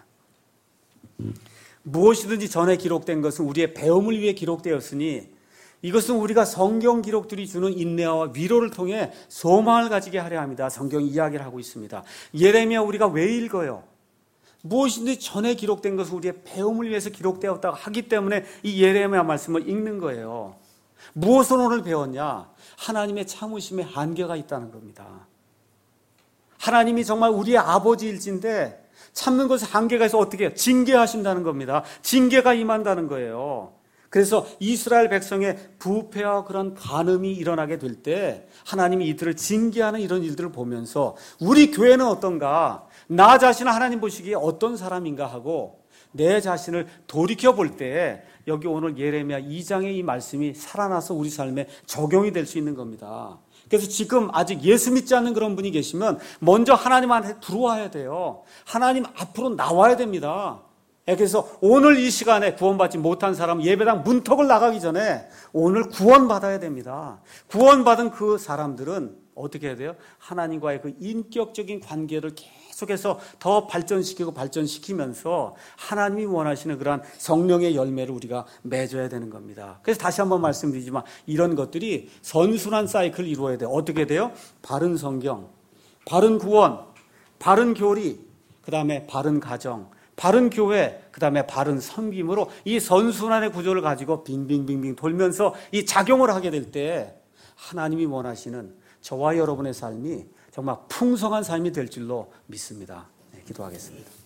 무엇이든지 전에 기록된 것은 우리의 배움을 위해 기록되었으니 이것은 우리가 성경 기록들이 주는 인내와 위로를 통해 소망을 가지게 하려 합니다. 성경이 이야기를 하고 있습니다. 예레미야 우리가 왜 읽어요? 무엇이든지 전에 기록된 것은 우리의 배움을 위해서 기록되었다고 하기 때문에 이 예레미야 말씀을 읽는 거예요. 무엇을 오늘 배웠냐? 하나님의 참으심에 한계가 있다는 겁니다. 하나님이 정말 우리의 아버지일진데 참는 것에 한계가 있어 어떻게 해요? 징계하신다는 겁니다. 징계가 임한다는 거예요. 그래서 이스라엘 백성의 부패와 그런 간음이 일어나게 될 때 하나님이 이들을 징계하는 이런 일들을 보면서 우리 교회는 어떤가? 나 자신을 하나님 보시기에 어떤 사람인가 하고 내 자신을 돌이켜 볼 때 여기 오늘 예레미야 2장의 이 말씀이 살아나서 우리 삶에 적용이 될 수 있는 겁니다. 그래서 지금 아직 예수 믿지 않는 그런 분이 계시면 먼저 하나님 안에 들어와야 돼요. 하나님 앞으로 나와야 됩니다. 그래서 오늘 이 시간에 구원받지 못한 사람 예배당 문턱을 나가기 전에 오늘 구원받아야 됩니다. 구원받은 그 사람들은 어떻게 해야 돼요? 하나님과의 그 인격적인 관계를 계속해서 더 발전시키면서 하나님이 원하시는 그러한 성령의 열매를 우리가 맺어야 되는 겁니다. 그래서 다시 한번 말씀드리지만 이런 것들이 선순환 사이클을 이루어야 돼요. 어떻게 돼요? 바른 성경, 바른 구원, 바른 교리, 그 다음에 바른 가정, 바른 교회, 그 다음에 바른 섬김으로 이 선순환의 구조를 가지고 빙빙빙빙 돌면서 이 작용을 하게 될 때 하나님이 원하시는 저와 여러분의 삶이 정말 풍성한 삶이 될 줄로 믿습니다. 네, 기도하겠습니다.